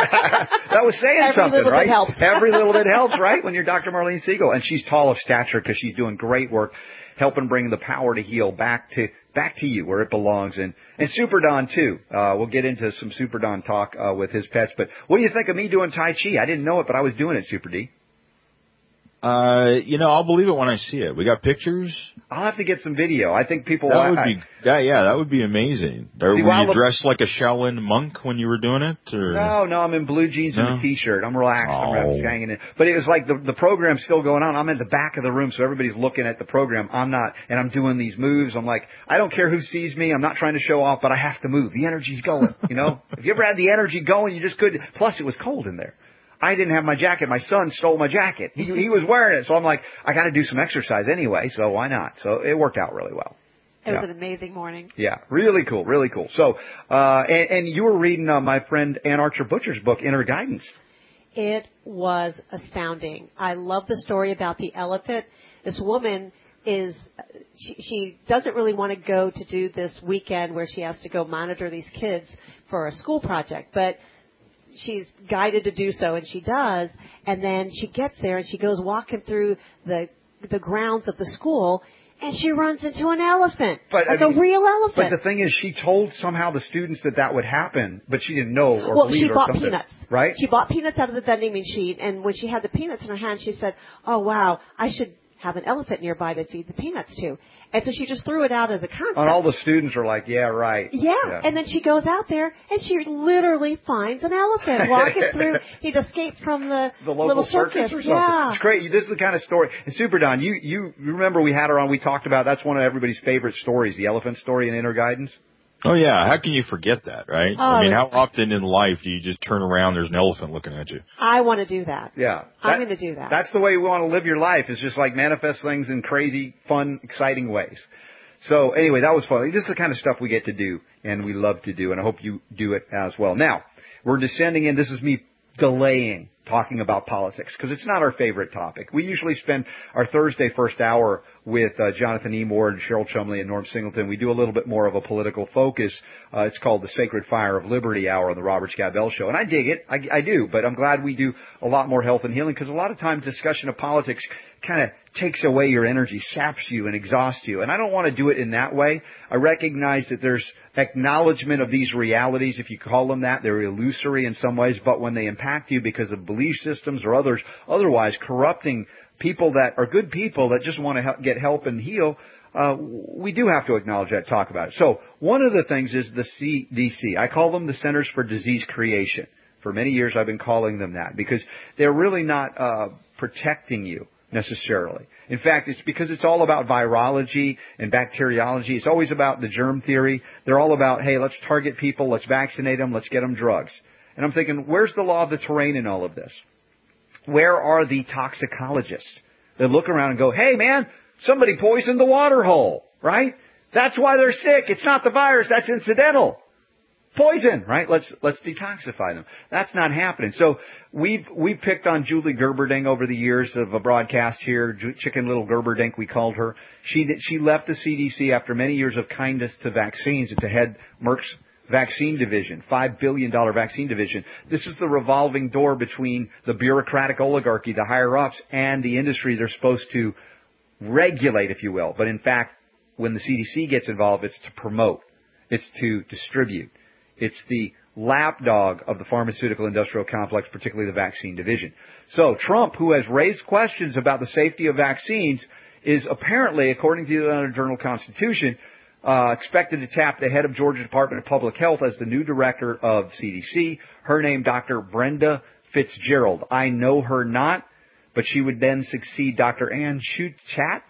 Speaker 9: That was saying
Speaker 10: Every
Speaker 9: something,
Speaker 10: little
Speaker 9: right?
Speaker 10: bit helps.
Speaker 9: Every little bit helps, right? When you're Doctor Marlene Siegel, and she's tall of stature because she's doing great work, helping bring the power to heal back to back to you where it belongs. And and Super Don too. Uh, we'll get into some Super Don talk uh, with his pets. But what do you think of me doing Tai Chi? I didn't know it, but I was doing it, Super D.
Speaker 11: Uh, you know, I'll believe it when I see it. We got pictures.
Speaker 9: I'll have to get some video. I think people.
Speaker 11: That would
Speaker 9: I,
Speaker 11: be, that, yeah, that would be amazing. Or
Speaker 9: See,
Speaker 11: were
Speaker 9: while
Speaker 11: you
Speaker 9: the-
Speaker 11: dressed like a Shaolin monk when you were doing it? Or?
Speaker 9: No, no, I'm in blue jeans
Speaker 11: No?
Speaker 9: and a t-shirt. I'm relaxed.
Speaker 11: Oh.
Speaker 9: I'm just hanging in. But it was like the the program's still going on. I'm at the back of the room, so everybody's looking at the program. I'm not, and I'm doing these moves. I'm like, I don't care who sees me. I'm not trying to show off, but I have to move. The energy's going. You know, if you ever had the energy going, you just couldn't. Plus, it was cold in there. I didn't have my jacket. My son stole my jacket. He he was wearing it, so I'm like, I got to do some exercise anyway. So why not? So it worked out really well.
Speaker 10: It
Speaker 9: Yeah.
Speaker 10: was an amazing morning.
Speaker 9: Yeah, really cool, really cool. So, uh, and, and you were reading uh, my friend Ann Archer Butcher's book, Inner Guidance.
Speaker 10: It was astounding. I love the story about the elephant. This woman is, she, she doesn't really want to go to do this weekend where she has to go monitor these kids for a school project, but she's guided to do so, and she does. And then she gets there, and she goes walking through the the grounds of the school, and she runs into an elephant,
Speaker 9: But,
Speaker 10: like
Speaker 9: I mean,
Speaker 10: a real elephant.
Speaker 9: But the thing is, she told somehow the students that that would happen, but she didn't know or
Speaker 10: well,
Speaker 9: believe
Speaker 10: she
Speaker 9: it or
Speaker 10: bought
Speaker 9: something.
Speaker 10: peanuts.
Speaker 9: Right?
Speaker 10: She bought peanuts out of the vending machine, and when she had the peanuts in her hand, she said, "Oh wow, I should have an elephant nearby to feed the peanuts to." And so she just threw it out as a concept.
Speaker 9: And all the students are like, yeah, right.
Speaker 10: Yeah.
Speaker 9: yeah.
Speaker 10: And then she goes out there, and she literally finds an elephant walking through. He'd escaped from the,
Speaker 9: The local
Speaker 10: little
Speaker 9: circus,
Speaker 10: circus.
Speaker 9: or something.
Speaker 10: Yeah.
Speaker 9: It's great. This is the kind of story. And Super Don, you, you remember we had her on, we talked about, that's one of everybody's favorite stories, the elephant story in Inner Guidance.
Speaker 11: Oh, yeah. How can you forget that, right?
Speaker 10: Oh,
Speaker 11: I mean, how
Speaker 10: it's-
Speaker 11: often in life do you just turn around, there's an elephant looking at you?
Speaker 10: I want to do that.
Speaker 9: Yeah.
Speaker 10: I'm
Speaker 9: That-
Speaker 10: going to do that.
Speaker 9: That's the way we want to live your life, is just like manifest things in crazy, fun, exciting ways. So anyway, that was fun. This is the kind of stuff we get to do, and we love to do, and I hope you do it as well. Now, we're descending in. This is me delaying talking about politics, because it's not our favorite topic. We usually spend our Thursday first hour with uh, Jonathan E. Moore and Cheryl Chumley and Norm Singleton. We do a little bit more of a political focus. Uh, it's called the Sacred Fire of Liberty Hour on the Robert Scott Bell Show. And I dig it. I, I do. But I'm glad we do a lot more health and healing, because a lot of times discussion of politics kind of takes away your energy, saps you, and exhausts you. And I don't want to do it in that way. I recognize that there's acknowledgement of these realities, if you call them that. They're illusory in some ways, but when they impact you because of belief systems or others, otherwise corrupting people that are good people that just want to help, get help and heal, uh, we do have to acknowledge that, talk about it. So one of the things is the C D C. I call them the Centers for Disease Creation. For many years I've been calling them that because they're really not uh, protecting you necessarily. In fact, it's because it's all about virology and bacteriology. It's always about the germ theory. They're all about, hey, let's target people, let's vaccinate them, let's get them drugs. And I'm thinking, where's the law of the terrain in all of this? Where are the toxicologists that look around and go, hey, man, somebody poisoned the water hole, right? That's why they're sick. It's not the virus. That's incidental. Poison, right? Let's let's detoxify them. That's not happening. So we've we've picked on Julie Gerberding over the years of a broadcast here. Chicken Little Gerberding, we called her. She she left the C D C after many years of kindness to vaccines to head Merck's vaccine division, five billion dollars vaccine division. This is the revolving door between the bureaucratic oligarchy, the higher ups, and the industry they're supposed to regulate, if you will. But in fact, when the C D C gets involved, it's to promote. It's to distribute. It's the lapdog of the pharmaceutical industrial complex, particularly the vaccine division. So Trump, who has raised questions about the safety of vaccines, is apparently, according to the Atlanta Journal-Constitution, uh, expected to tap the head of Georgia Department of Public Health as the new director of C D C. Her name, Doctor Brenda Fitzgerald. I know her not, but she would then succeed Doctor Ann Schuchat,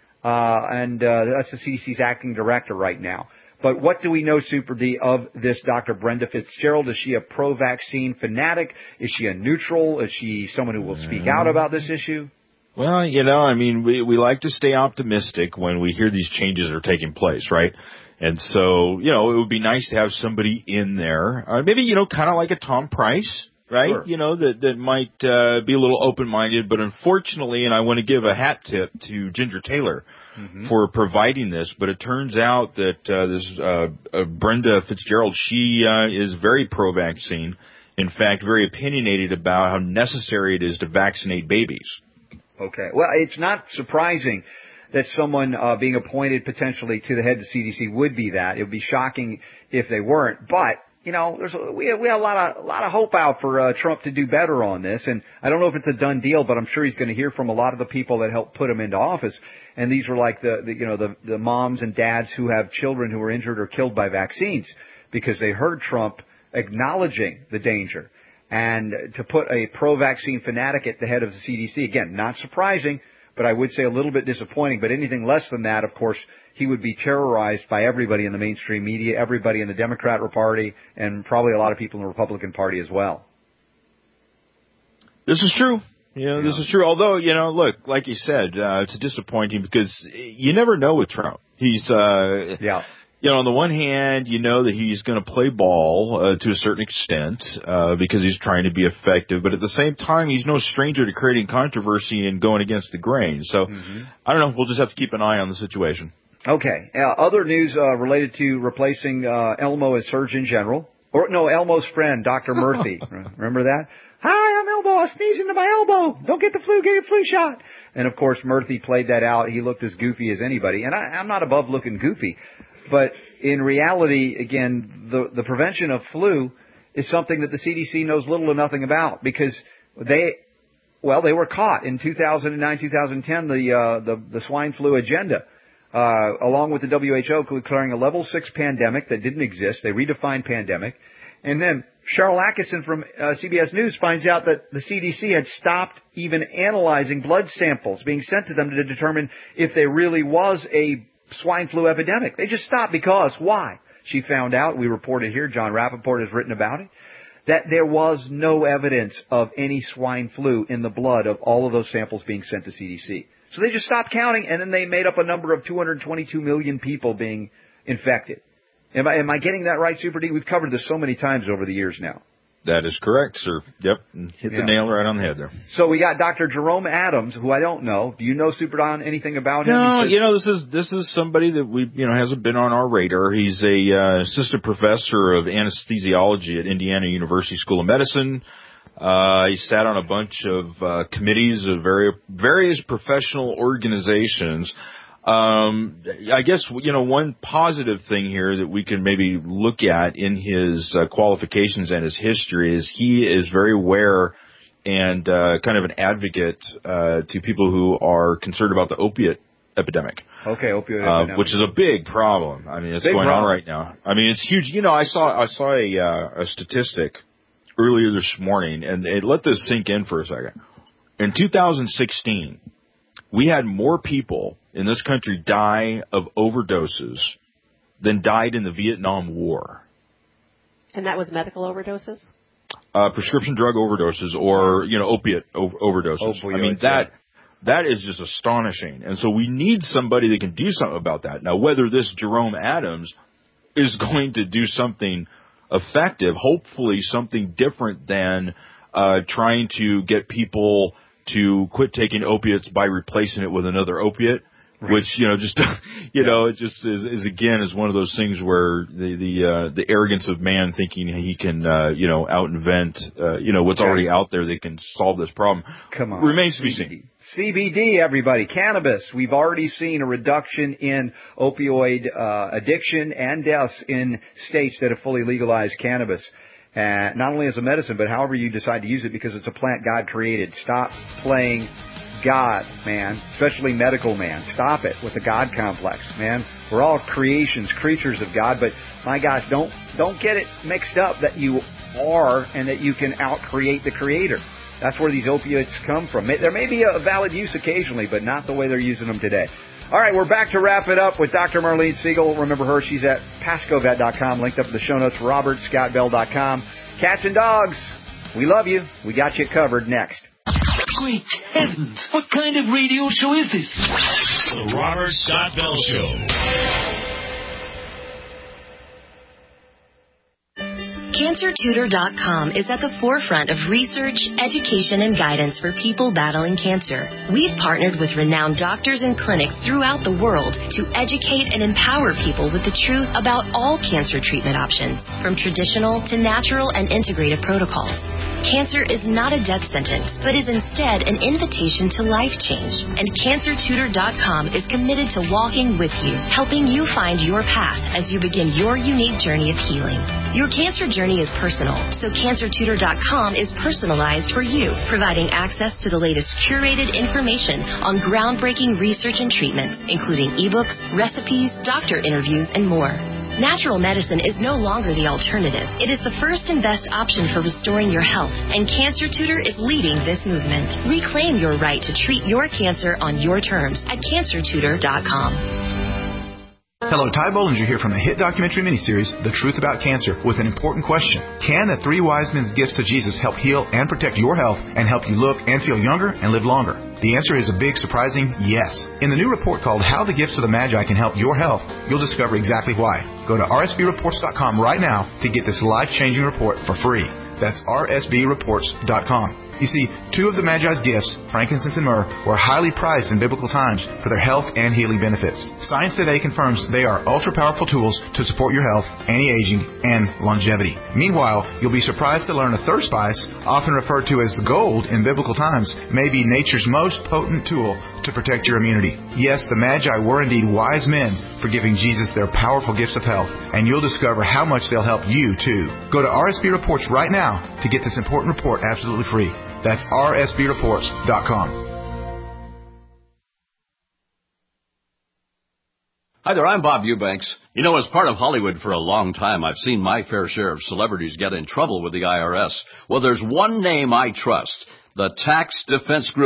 Speaker 9: uh, and uh, that's the C D C's acting director right now. But what do we know, Super D, of this Doctor Brenda Fitzgerald? Is she a pro-vaccine fanatic? Is she a neutral? Is she someone who will speak out about this issue?
Speaker 11: Well, you know, I mean, we, we like to stay optimistic when we hear these changes are taking place, right? And so, you know, it would be nice to have somebody in there, uh, maybe, you know, kind of like a Tom Price, right? Sure. You know, that, that might uh, be a little open-minded. But unfortunately, and I want to give a hat tip to Ginger Taylor, Mm-hmm. for providing this, but it turns out that uh, this uh, uh, Brenda Fitzgerald, she uh, is very pro-vaccine. In fact, very opinionated about how necessary it is to vaccinate babies.
Speaker 9: Okay. Well, it's not surprising that someone uh, being appointed potentially to the head of the C D C would be that. It would be shocking if they weren't. But you know, there's a, we have, we have a lot of a lot of hope out for uh, Trump to do better on this, and I don't know if it's a done deal, but I'm sure he's going to hear from a lot of the people that helped put him into office, and these are like the, the you know the the moms and dads who have children who were injured or killed by vaccines because they heard Trump acknowledging the danger, and to put a pro-vaccine fanatic at the head of the C D C, again, not surprising, but I would say a little bit disappointing. But anything less than that, of course, he would be terrorized by everybody in the mainstream media, everybody in the Democrat Party, and probably a lot of people in the Republican Party as well.
Speaker 11: This is true. You know, yeah. This is true. Although, you know, look, like you said, uh, it's disappointing because you never know with Trump. He's, uh,
Speaker 9: yeah.
Speaker 11: You know, on the one hand, you know that he's going to play ball uh, to a certain extent uh, because he's trying to be effective. But at the same time, he's no stranger to creating controversy and going against the grain. So, mm-hmm. I don't know. We'll just have to keep an eye on the situation.
Speaker 9: Okay. Uh, other news uh, related to replacing uh, Elmo as Surgeon General. Or, no, Elmo's friend, Doctor Murphy. Remember that? Hi, I'm Elmo. I sneezed into my elbow. Don't get the flu, get a flu shot. And, of course, Murphy played that out. He looked as goofy as anybody. And I, I'm not above looking goofy. But in reality, again, the, the prevention of flu is something that the C D C knows little or nothing about because they, well, they were caught in two thousand nine, two thousand ten, the, uh, the, the swine flu agenda, uh, along with the W H O declaring a level six pandemic that didn't exist. They redefined pandemic. And then Cheryl Atkinson from uh, C B S News finds out that the C D C had stopped even analyzing blood samples being sent to them to determine if there really was a swine flu epidemic. They just stopped because, why? She found out, we reported here, John Rappaport has written about it, that there was no evidence of any swine flu in the blood of all of those samples being sent to C D C. So they just stopped counting, and then they made up a number of two hundred twenty-two million people being infected. Am I, am I getting that right, Super D? We've covered this so many times over the years now.
Speaker 11: That is correct, sir. Yep. Hit
Speaker 9: Yeah.
Speaker 11: the nail right on the head there.
Speaker 9: So we got Doctor Jerome Adams, who I don't know. Do you know, Super Don, anything about him?
Speaker 11: No,
Speaker 9: says,
Speaker 11: you know, this is this is somebody that we you know hasn't been on our radar. He's a uh, assistant professor of anesthesiology at Indiana University School of Medicine. Uh, he sat on a bunch of uh, committees of various various professional organizations. Um, I guess, you know, one positive thing here that we can maybe look at in his uh, qualifications and his history is he is very aware and uh, kind of an advocate uh, to people who are concerned about the opiate epidemic.
Speaker 9: Okay, opioid
Speaker 11: uh,
Speaker 9: epidemic.
Speaker 11: which is a big problem. I mean, it's
Speaker 9: Big
Speaker 11: going
Speaker 9: problem.
Speaker 11: on right now. I mean, it's huge. You know, I saw I saw a uh, a statistic earlier this morning, and it, let this sink in for a second. In two thousand sixteen, we had more people in this country die of overdoses than died in the Vietnam War.
Speaker 10: And that was medical overdoses?
Speaker 11: Uh, prescription drug overdoses or, you know, opiate o- overdoses.
Speaker 9: Opioids,
Speaker 11: I mean, that, that is just astonishing. And so we need somebody that can do something about that. Now, whether this Jerome Adams is going to do something effective, hopefully something different than, uh, trying to get people to quit taking opiates by replacing it with another opiate. Right. Which, you know, just, you yeah. know, it just is, is again, is one of those things where the, the, uh, the arrogance of man thinking he can, uh, you know, out-invent, uh, you know, what's okay. already out there that can solve this problem.
Speaker 9: Come on.
Speaker 11: Remains to be
Speaker 9: C B D.
Speaker 11: seen.
Speaker 9: C B D, everybody. Cannabis. We've already seen a reduction in opioid, uh, addiction and deaths in states that have fully legalized cannabis. Uh, not only as a medicine, but however you decide to use it, because it's a plant God created. Stop playing God, man, especially medical man. Stop it with the God complex, man. We're all creations, creatures of God, but my gosh, don't don't get it mixed up that you are and that you can out-create the Creator. That's where these opiates come from. There may be a valid use occasionally, but not the way they're using them today. All right, we're back to wrap it up with Doctor Marlene Siegel. Remember her, she's at Pascovet dot com, linked up in the show notes, Robert Scott Bell dot com. Cats and dogs, we love you. We got you covered. Next.
Speaker 4: Great heavens, what kind of radio show is this?
Speaker 3: The Robert Scott Bell Show.
Speaker 5: Cancer Tutor dot com is at the forefront of research, education, and guidance for people battling cancer. We've partnered with renowned doctors and clinics throughout the world to educate and empower people with the truth about all cancer treatment options, from traditional to natural and integrative protocols. Cancer is not a death sentence, but is instead an invitation to life change. And Cancer Tutor dot com is committed to walking with you, helping you find your path as you begin your unique journey of healing. Your cancer journey is personal, so Cancer Tutor dot com is personalized for you, providing access to the latest curated information on groundbreaking research and treatments, including ebooks, recipes, doctor interviews, and more. Natural medicine is no longer the alternative. It is the first and best option for restoring your health, and Cancer Tutor is leading this movement. Reclaim your right to treat your cancer on your terms at Cancer Tutor dot com.
Speaker 13: Hello, Ty Bollinger here from the hit documentary miniseries, The Truth About Cancer, with an important question. Can the three wise men's gifts to Jesus help heal and protect your health and help you look and feel younger and live longer? The answer is a big, surprising yes. In the new report called How the Gifts of the Magi Can Help Your Health, you'll discover exactly why. Go to R S B reports dot com right now to get this life-changing report for free. That's R S B reports dot com. You see, two of the Magi's gifts, frankincense and myrrh, were highly prized in biblical times for their health and healing benefits. Science today confirms they are ultra-powerful tools to support your health, anti-aging, and longevity. Meanwhile, you'll be surprised to learn a third spice, often referred to as gold in biblical times, may be nature's most potent tool to protect your immunity. Yes, the Magi were indeed wise men for giving Jesus their powerful gifts of health, and you'll discover how much they'll help you, too. Go to R S B Reports right now to get this important report absolutely free. That's R S B reports dot com.
Speaker 6: Hi there, I'm Bob Eubanks. You know, as part of Hollywood for a long time, I've seen my fair share of celebrities get in trouble with the I R S. Well, there's one name I trust, the Tax Defense Group.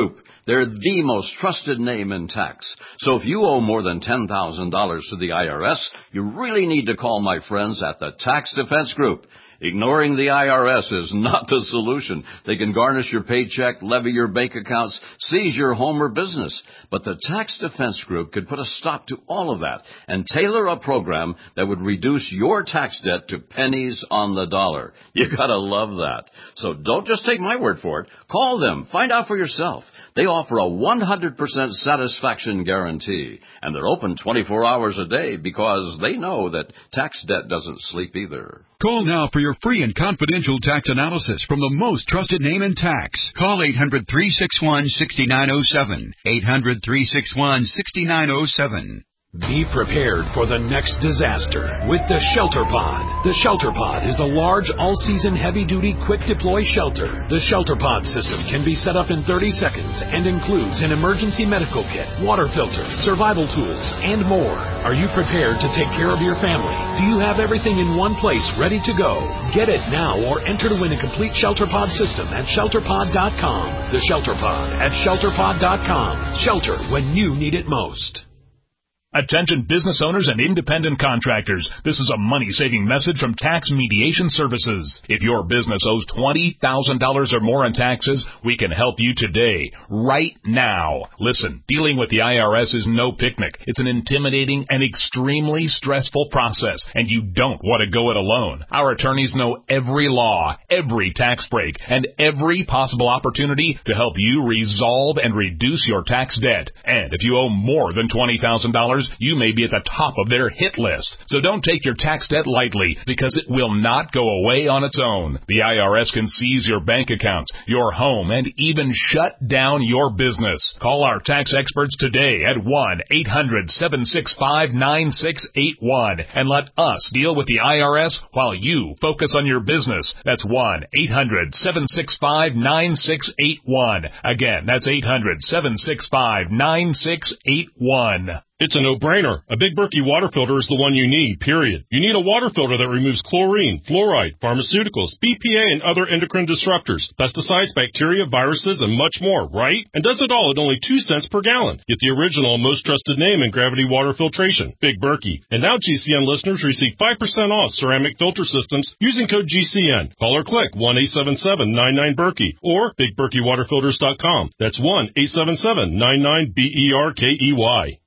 Speaker 6: They're the most trusted name in tax. So if you owe more than ten thousand dollars to the I R S, you really need to call my friends at the Tax Defense Group. Ignoring the I R S is not the solution. They can garnish your paycheck, levy your bank accounts, seize your home or business. But the Tax Defense Group could put a stop to all of that and tailor a program that would reduce your tax debt to pennies on the dollar. You gotta love that. So don't just take my word for it. Call them. Find out for yourself. They offer a one hundred percent satisfaction guarantee, and they're open twenty-four hours a day because they know that tax debt doesn't sleep either.
Speaker 7: Call now for your free and confidential tax analysis from the most trusted name in tax. Call eight hundred, three six one, six nine zero seven. eight hundred, three six one, six nine zero seven.
Speaker 8: Be prepared for the next disaster with the Shelter Pod. The Shelter Pod is a large, all-season, heavy-duty, quick-deploy shelter. The Shelter Pod system can be set up in thirty seconds and includes an emergency medical kit, water filter, survival tools, and more. Are you prepared to take care of your family? Do you have everything in one place ready to go? Get it now or enter to win a complete Shelter Pod system at shelter pod dot com. The Shelter Pod at shelter pod dot com. Shelter when you need it most.
Speaker 12: Attention business owners and independent contractors. This is a money-saving message from Tax Mediation Services. If your business owes twenty thousand dollars or more in taxes, we can help you today, right now. Listen, dealing with the I R S is no picnic. It's an intimidating and extremely stressful process, and you don't want to go it alone. Our attorneys know every law, every tax break, and every possible opportunity to help you resolve and reduce your tax debt. And if you owe more than twenty thousand dollars, you may be at the top of their hit list. So don't take your tax debt lightly, because it will not go away on its own. The I R S can seize your bank accounts, your home, and even shut down your business. Call our tax experts today at one eight hundred, seven six five, nine six eight one and let us deal with the I R S while you focus on your business. That's one eight hundred, seven six five, nine six eight one. Again, that's eight hundred, seven six five, nine six eight one.
Speaker 14: It's a no-brainer. A Big Berkey water filter is the one you need, period. You need a water filter that removes chlorine, fluoride, pharmaceuticals, B P A, and other endocrine disruptors, pesticides, bacteria, viruses, and much more, right? And does it all at only two cents per gallon. Get the original and most trusted name in gravity water filtration, Big Berkey. And now G C N listeners receive five percent off ceramic filter systems using code G C N. Call or click one eight seven seven, nine nine, Berkey or big berkey water filters dot com. That's one eight seven seven, nine nine, B E R K E Y.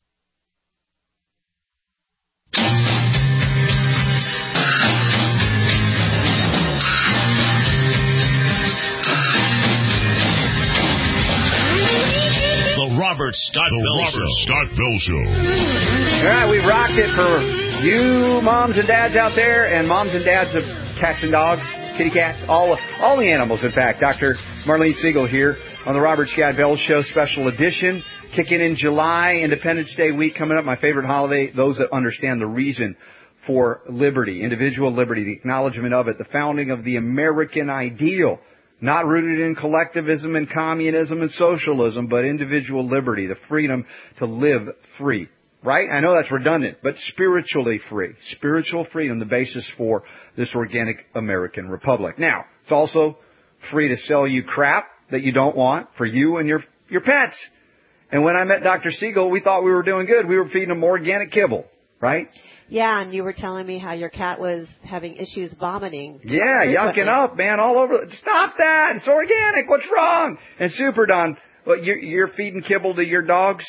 Speaker 3: Robert Scott the Bell
Speaker 17: Robert
Speaker 3: Show.
Speaker 17: Scott Bell Show.
Speaker 9: All right, we rocked it for you moms and dads out there, and moms and dads of cats and dogs, kitty cats, all all the animals, in fact. Doctor Marlene Siegel here on the Robert Scott Bell Show special edition, kicking in July, Independence Day week coming up, my favorite holiday, those that understand the reason for liberty, individual liberty, the acknowledgement of it, the founding of the American ideal. Not rooted in collectivism and communism and socialism, but individual liberty, the freedom to live free. Right? I know that's redundant, but spiritually free. Spiritual freedom, the basis for this organic American republic. Now, it's also free to sell you crap that you don't want for you and your your pets. And when I met Doctor Siegel, we thought we were doing good. We were feeding them organic kibble, right?
Speaker 10: Yeah, and you were telling me how your cat was having issues vomiting.
Speaker 9: Yeah, yucking up, man, all over. Stop that! It's organic. What's wrong? And Super Don, what, you're, you're feeding kibble to your dogs?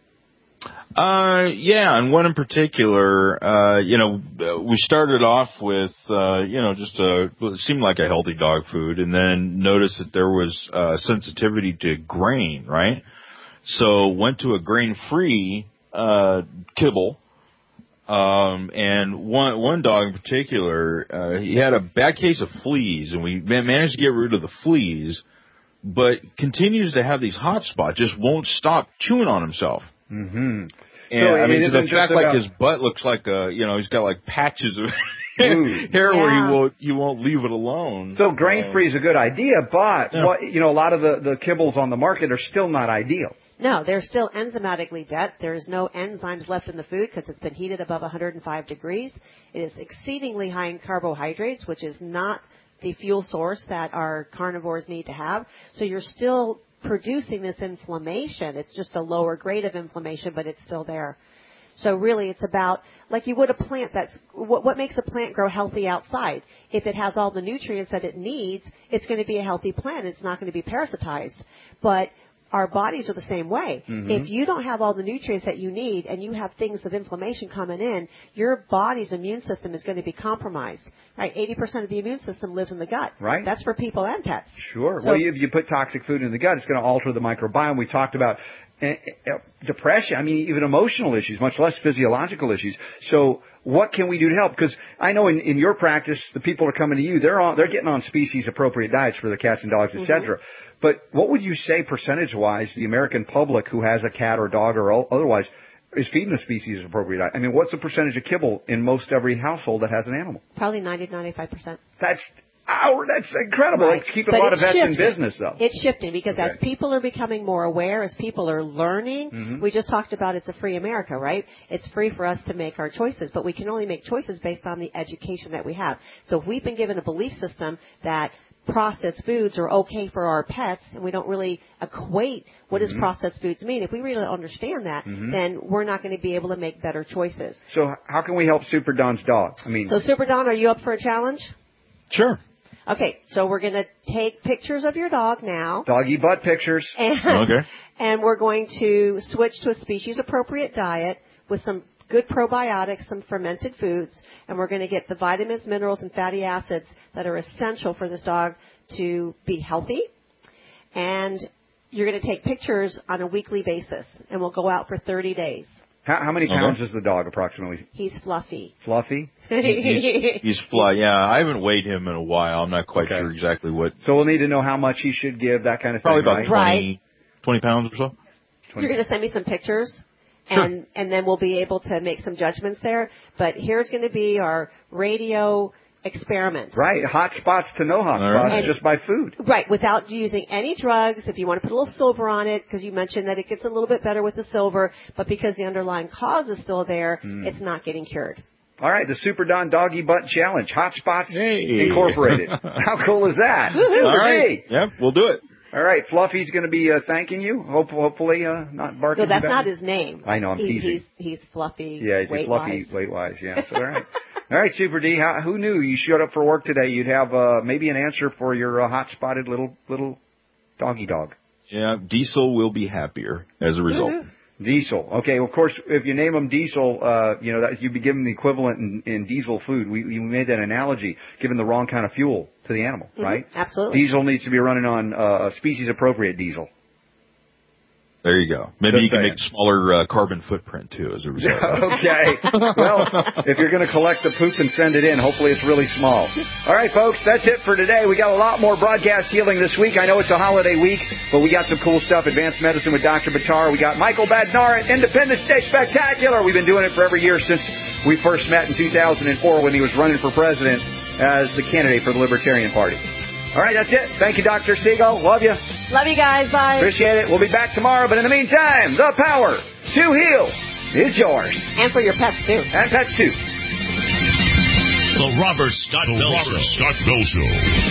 Speaker 11: Uh, yeah, and one in particular, uh, you know, we started off with, uh, you know, just a, it seemed like a healthy dog food, and then noticed that there was uh, sensitivity to grain, right? So went to a grain-free uh, kibble. Um, and one, one dog in particular, uh, he had a bad case of fleas, and we managed to get rid of the fleas, but continues to have these hot spots, just won't stop chewing on himself.
Speaker 9: Mm-hmm.
Speaker 11: And
Speaker 9: so
Speaker 11: I mean, to the fact like
Speaker 9: about...
Speaker 11: his butt looks like a, you know, he's got like patches of hair yeah. where you won't, you won't leave it alone.
Speaker 9: So grain-free um, is a good idea, but,
Speaker 11: yeah.
Speaker 9: what, you know, a lot of the, the kibbles on the market are still not ideal.
Speaker 10: No, they're still enzymatically dead. There's no enzymes left in the food because it's been heated above one hundred five degrees. It is exceedingly high in carbohydrates, which is not the fuel source that our carnivores need to have. So you're still producing this inflammation. It's just a lower grade of inflammation, but it's still there. So really it's about, like you would a plant that's, what, what makes a plant grow healthy outside? If it has all the nutrients that it needs, it's going to be a healthy plant. It's not going to be parasitized. But our bodies are the same way. Mm-hmm. If you don't have all the nutrients that you need and you have things of inflammation coming in, your body's immune system is going to be compromised. Right? eighty percent of the immune system lives in the gut.
Speaker 9: Right.
Speaker 10: That's for people and pets.
Speaker 9: Sure.
Speaker 10: So,
Speaker 9: well, if you put toxic food in the gut, it's going to alter the microbiome. We talked about uh, depression, I mean, even emotional issues, much less physiological issues. So what can we do to help? Because I know in, in your practice, the people are coming to you, they're on, they're getting on species-appropriate diets for their cats and dogs, et cetera. Mm-hmm. But what would you say percentage-wise the American public who has a cat or dog or otherwise is feeding a species-appropriate diet? I mean, what's the percentage of kibble in most every household that has an animal?
Speaker 10: Probably ninety to ninety-five percent.
Speaker 9: That's Our, that's incredible.
Speaker 10: Right.
Speaker 9: It's keeping
Speaker 10: but
Speaker 9: a lot of vets
Speaker 10: shifting.
Speaker 9: in business, though.
Speaker 10: It's shifting because
Speaker 9: okay.
Speaker 10: as people are becoming more aware, as people are learning, mm-hmm. we just talked about it's a free America, right? It's free for us to make our choices, but we can only make choices based on the education that we have. So if we've been given a belief system that processed foods are okay for our pets, and we don't really equate what mm-hmm. does processed foods mean. If we really understand that, mm-hmm. then we're not going to be able to make better choices.
Speaker 9: So how can we help Super Don's dog? I mean,
Speaker 10: so Super Don, are you up for a challenge?
Speaker 11: Sure.
Speaker 10: Okay, so we're going to take pictures of your dog now.
Speaker 9: Doggy butt pictures.
Speaker 10: And,
Speaker 11: okay.
Speaker 10: And we're going to switch to a species-appropriate diet with some good probiotics, some fermented foods, and we're going to get the vitamins, minerals, and fatty acids that are essential for this dog to be healthy. And you're going to take pictures on a weekly basis, and we'll go out for thirty days.
Speaker 9: How, how many pounds
Speaker 11: uh-huh.
Speaker 9: is the dog approximately?
Speaker 10: He's fluffy.
Speaker 9: Fluffy?
Speaker 11: he's he's fly. Yeah, I haven't weighed him in a while. I'm not quite
Speaker 9: okay.
Speaker 11: sure exactly what.
Speaker 9: So we'll need to know how much he should give, that kind of
Speaker 11: Probably
Speaker 9: thing,
Speaker 11: about
Speaker 9: right?
Speaker 11: twenty, twenty pounds or so.
Speaker 10: You're going to send me some pictures,
Speaker 11: sure.
Speaker 10: and and then we'll be able to make some judgments there. But here's going to be our radio experiment.
Speaker 9: Right, hot spots to no hot spots
Speaker 10: right.
Speaker 9: just by food.
Speaker 10: Right, without using any drugs. If you want to put a little silver on it, because you mentioned that it gets a little bit better with the silver, but because the underlying cause is still there, mm. it's not getting cured.
Speaker 9: All right, the Super Don Doggy Butt Challenge, hot spots
Speaker 11: hey.
Speaker 9: incorporated. How cool is that?
Speaker 11: All right, yeah, we'll do it.
Speaker 9: All right, Fluffy's going to be uh, thanking you. Hope, hopefully, uh, not barking.
Speaker 10: No, that's
Speaker 9: you
Speaker 10: not his name.
Speaker 9: I know, I'm
Speaker 10: he's,
Speaker 9: teasing.
Speaker 10: He's, he's Fluffy.
Speaker 9: Yeah, he's
Speaker 10: weight
Speaker 9: Fluffy
Speaker 10: wise.
Speaker 9: weight-wise. Yeah. So, all right, all right, Super D. How, who knew you showed up for work today? You'd have uh, maybe an answer for your uh, hot-spotted little little doggy dog.
Speaker 11: Yeah, Diesel will be happier as a result.
Speaker 10: Mm-hmm.
Speaker 9: Diesel. Okay, well, of course, if you name him Diesel, uh, you know, that you'd be giving the equivalent in, in diesel food. We, we made that analogy, giving the wrong kind of fuel to the animal,
Speaker 10: mm-hmm.
Speaker 9: right?
Speaker 10: Absolutely.
Speaker 9: Diesel needs to be running on uh, species-appropriate diesel.
Speaker 11: There you go. Maybe
Speaker 9: Just
Speaker 11: you can
Speaker 9: saying.
Speaker 11: make a smaller uh, carbon footprint, too, as a result.
Speaker 9: Okay. Well, if you're going to collect the poop and send it in, hopefully it's really small. All right, folks, that's it for today. We got a lot more broadcast healing this week. I know it's a holiday week, but we got some cool stuff. Advanced Medicine with Doctor Buttar. We got Michael Badnaar at Independence Day Spectacular. We've been doing it for every year since we first met in two thousand four when he was running for president as the candidate for the Libertarian Party. All right, that's it. Thank you, Doctor Siegel. Love you.
Speaker 10: Love you guys. Bye.
Speaker 9: Appreciate it. We'll be back tomorrow. But in the meantime, the power to heal is yours.
Speaker 10: And for your pets, too.
Speaker 9: And pets, too.
Speaker 3: The Robert Scott Bell Show. Scott Bell Show.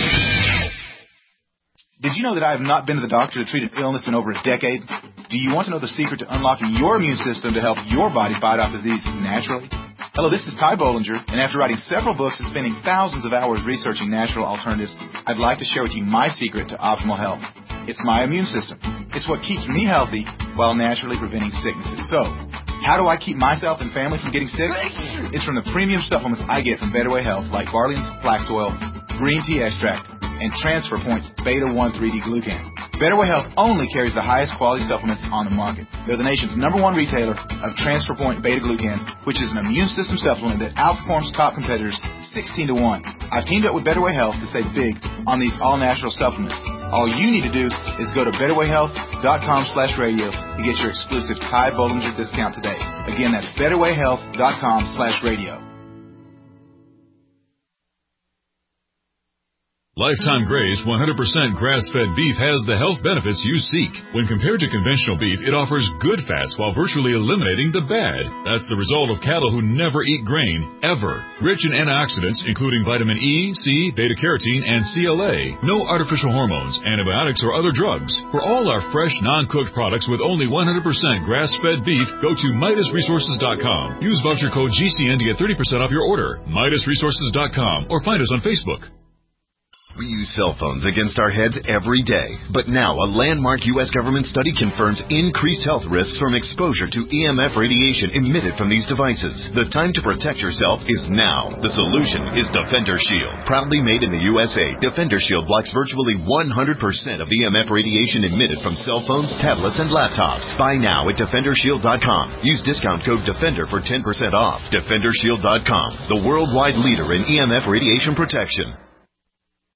Speaker 13: Did you know that I have not been to the doctor to treat an illness in over a decade? Do you want to know the secret to unlocking your immune system to help your body fight off disease naturally? Hello, this is Ty Bollinger, and after writing several books and spending thousands of hours researching natural alternatives, I'd like to share with you my secret to optimal health. It's my immune system. It's what keeps me healthy while naturally preventing sicknesses. So, how do I keep myself and family from getting sick? It's from the premium supplements I get from Better Way Health, like Barlean's Flax Oil, Green Tea Extract, and Transfer Point's Beta one three D Glucan. Better Way Health only carries the highest quality supplements on the market. They're the nation's number one retailer of Transfer Point Beta Glucan, which is an immune system supplement that outperforms top competitors sixteen to one. I've teamed up with Better Way Health to save big on these all-natural supplements. All you need to do is go to betterwayhealth.com slash radio to get your exclusive Ty Bollinger discount today. Again, that's betterwayhealth.com slash radio.
Speaker 23: Lifetime Graze one hundred percent grass-fed beef has the health benefits you seek. When compared to conventional beef, it offers good fats while virtually eliminating the bad. That's the result of cattle who never eat grain, ever. Rich in antioxidants, including vitamin E, C, beta-carotene, and C L A. No artificial hormones, antibiotics, or other drugs. For all our fresh, non-cooked products with only one hundred percent grass-fed beef, go to Midas Resources dot com. Use voucher code G C N to get thirty percent off your order. Midas Resources dot com or find us on Facebook.
Speaker 15: We use cell phones against our heads every day. But now, a landmark U S government study confirms increased health risks from exposure to E M F radiation emitted from these devices. The time to protect yourself is now. The solution is Defender Shield. Proudly made in the U S A, Defender Shield blocks virtually one hundred percent of E M F radiation emitted from cell phones, tablets, and laptops. Buy now at Defender Shield dot com. Use discount code DEFENDER for ten percent off. Defender Shield dot com, the worldwide leader in E M F radiation protection.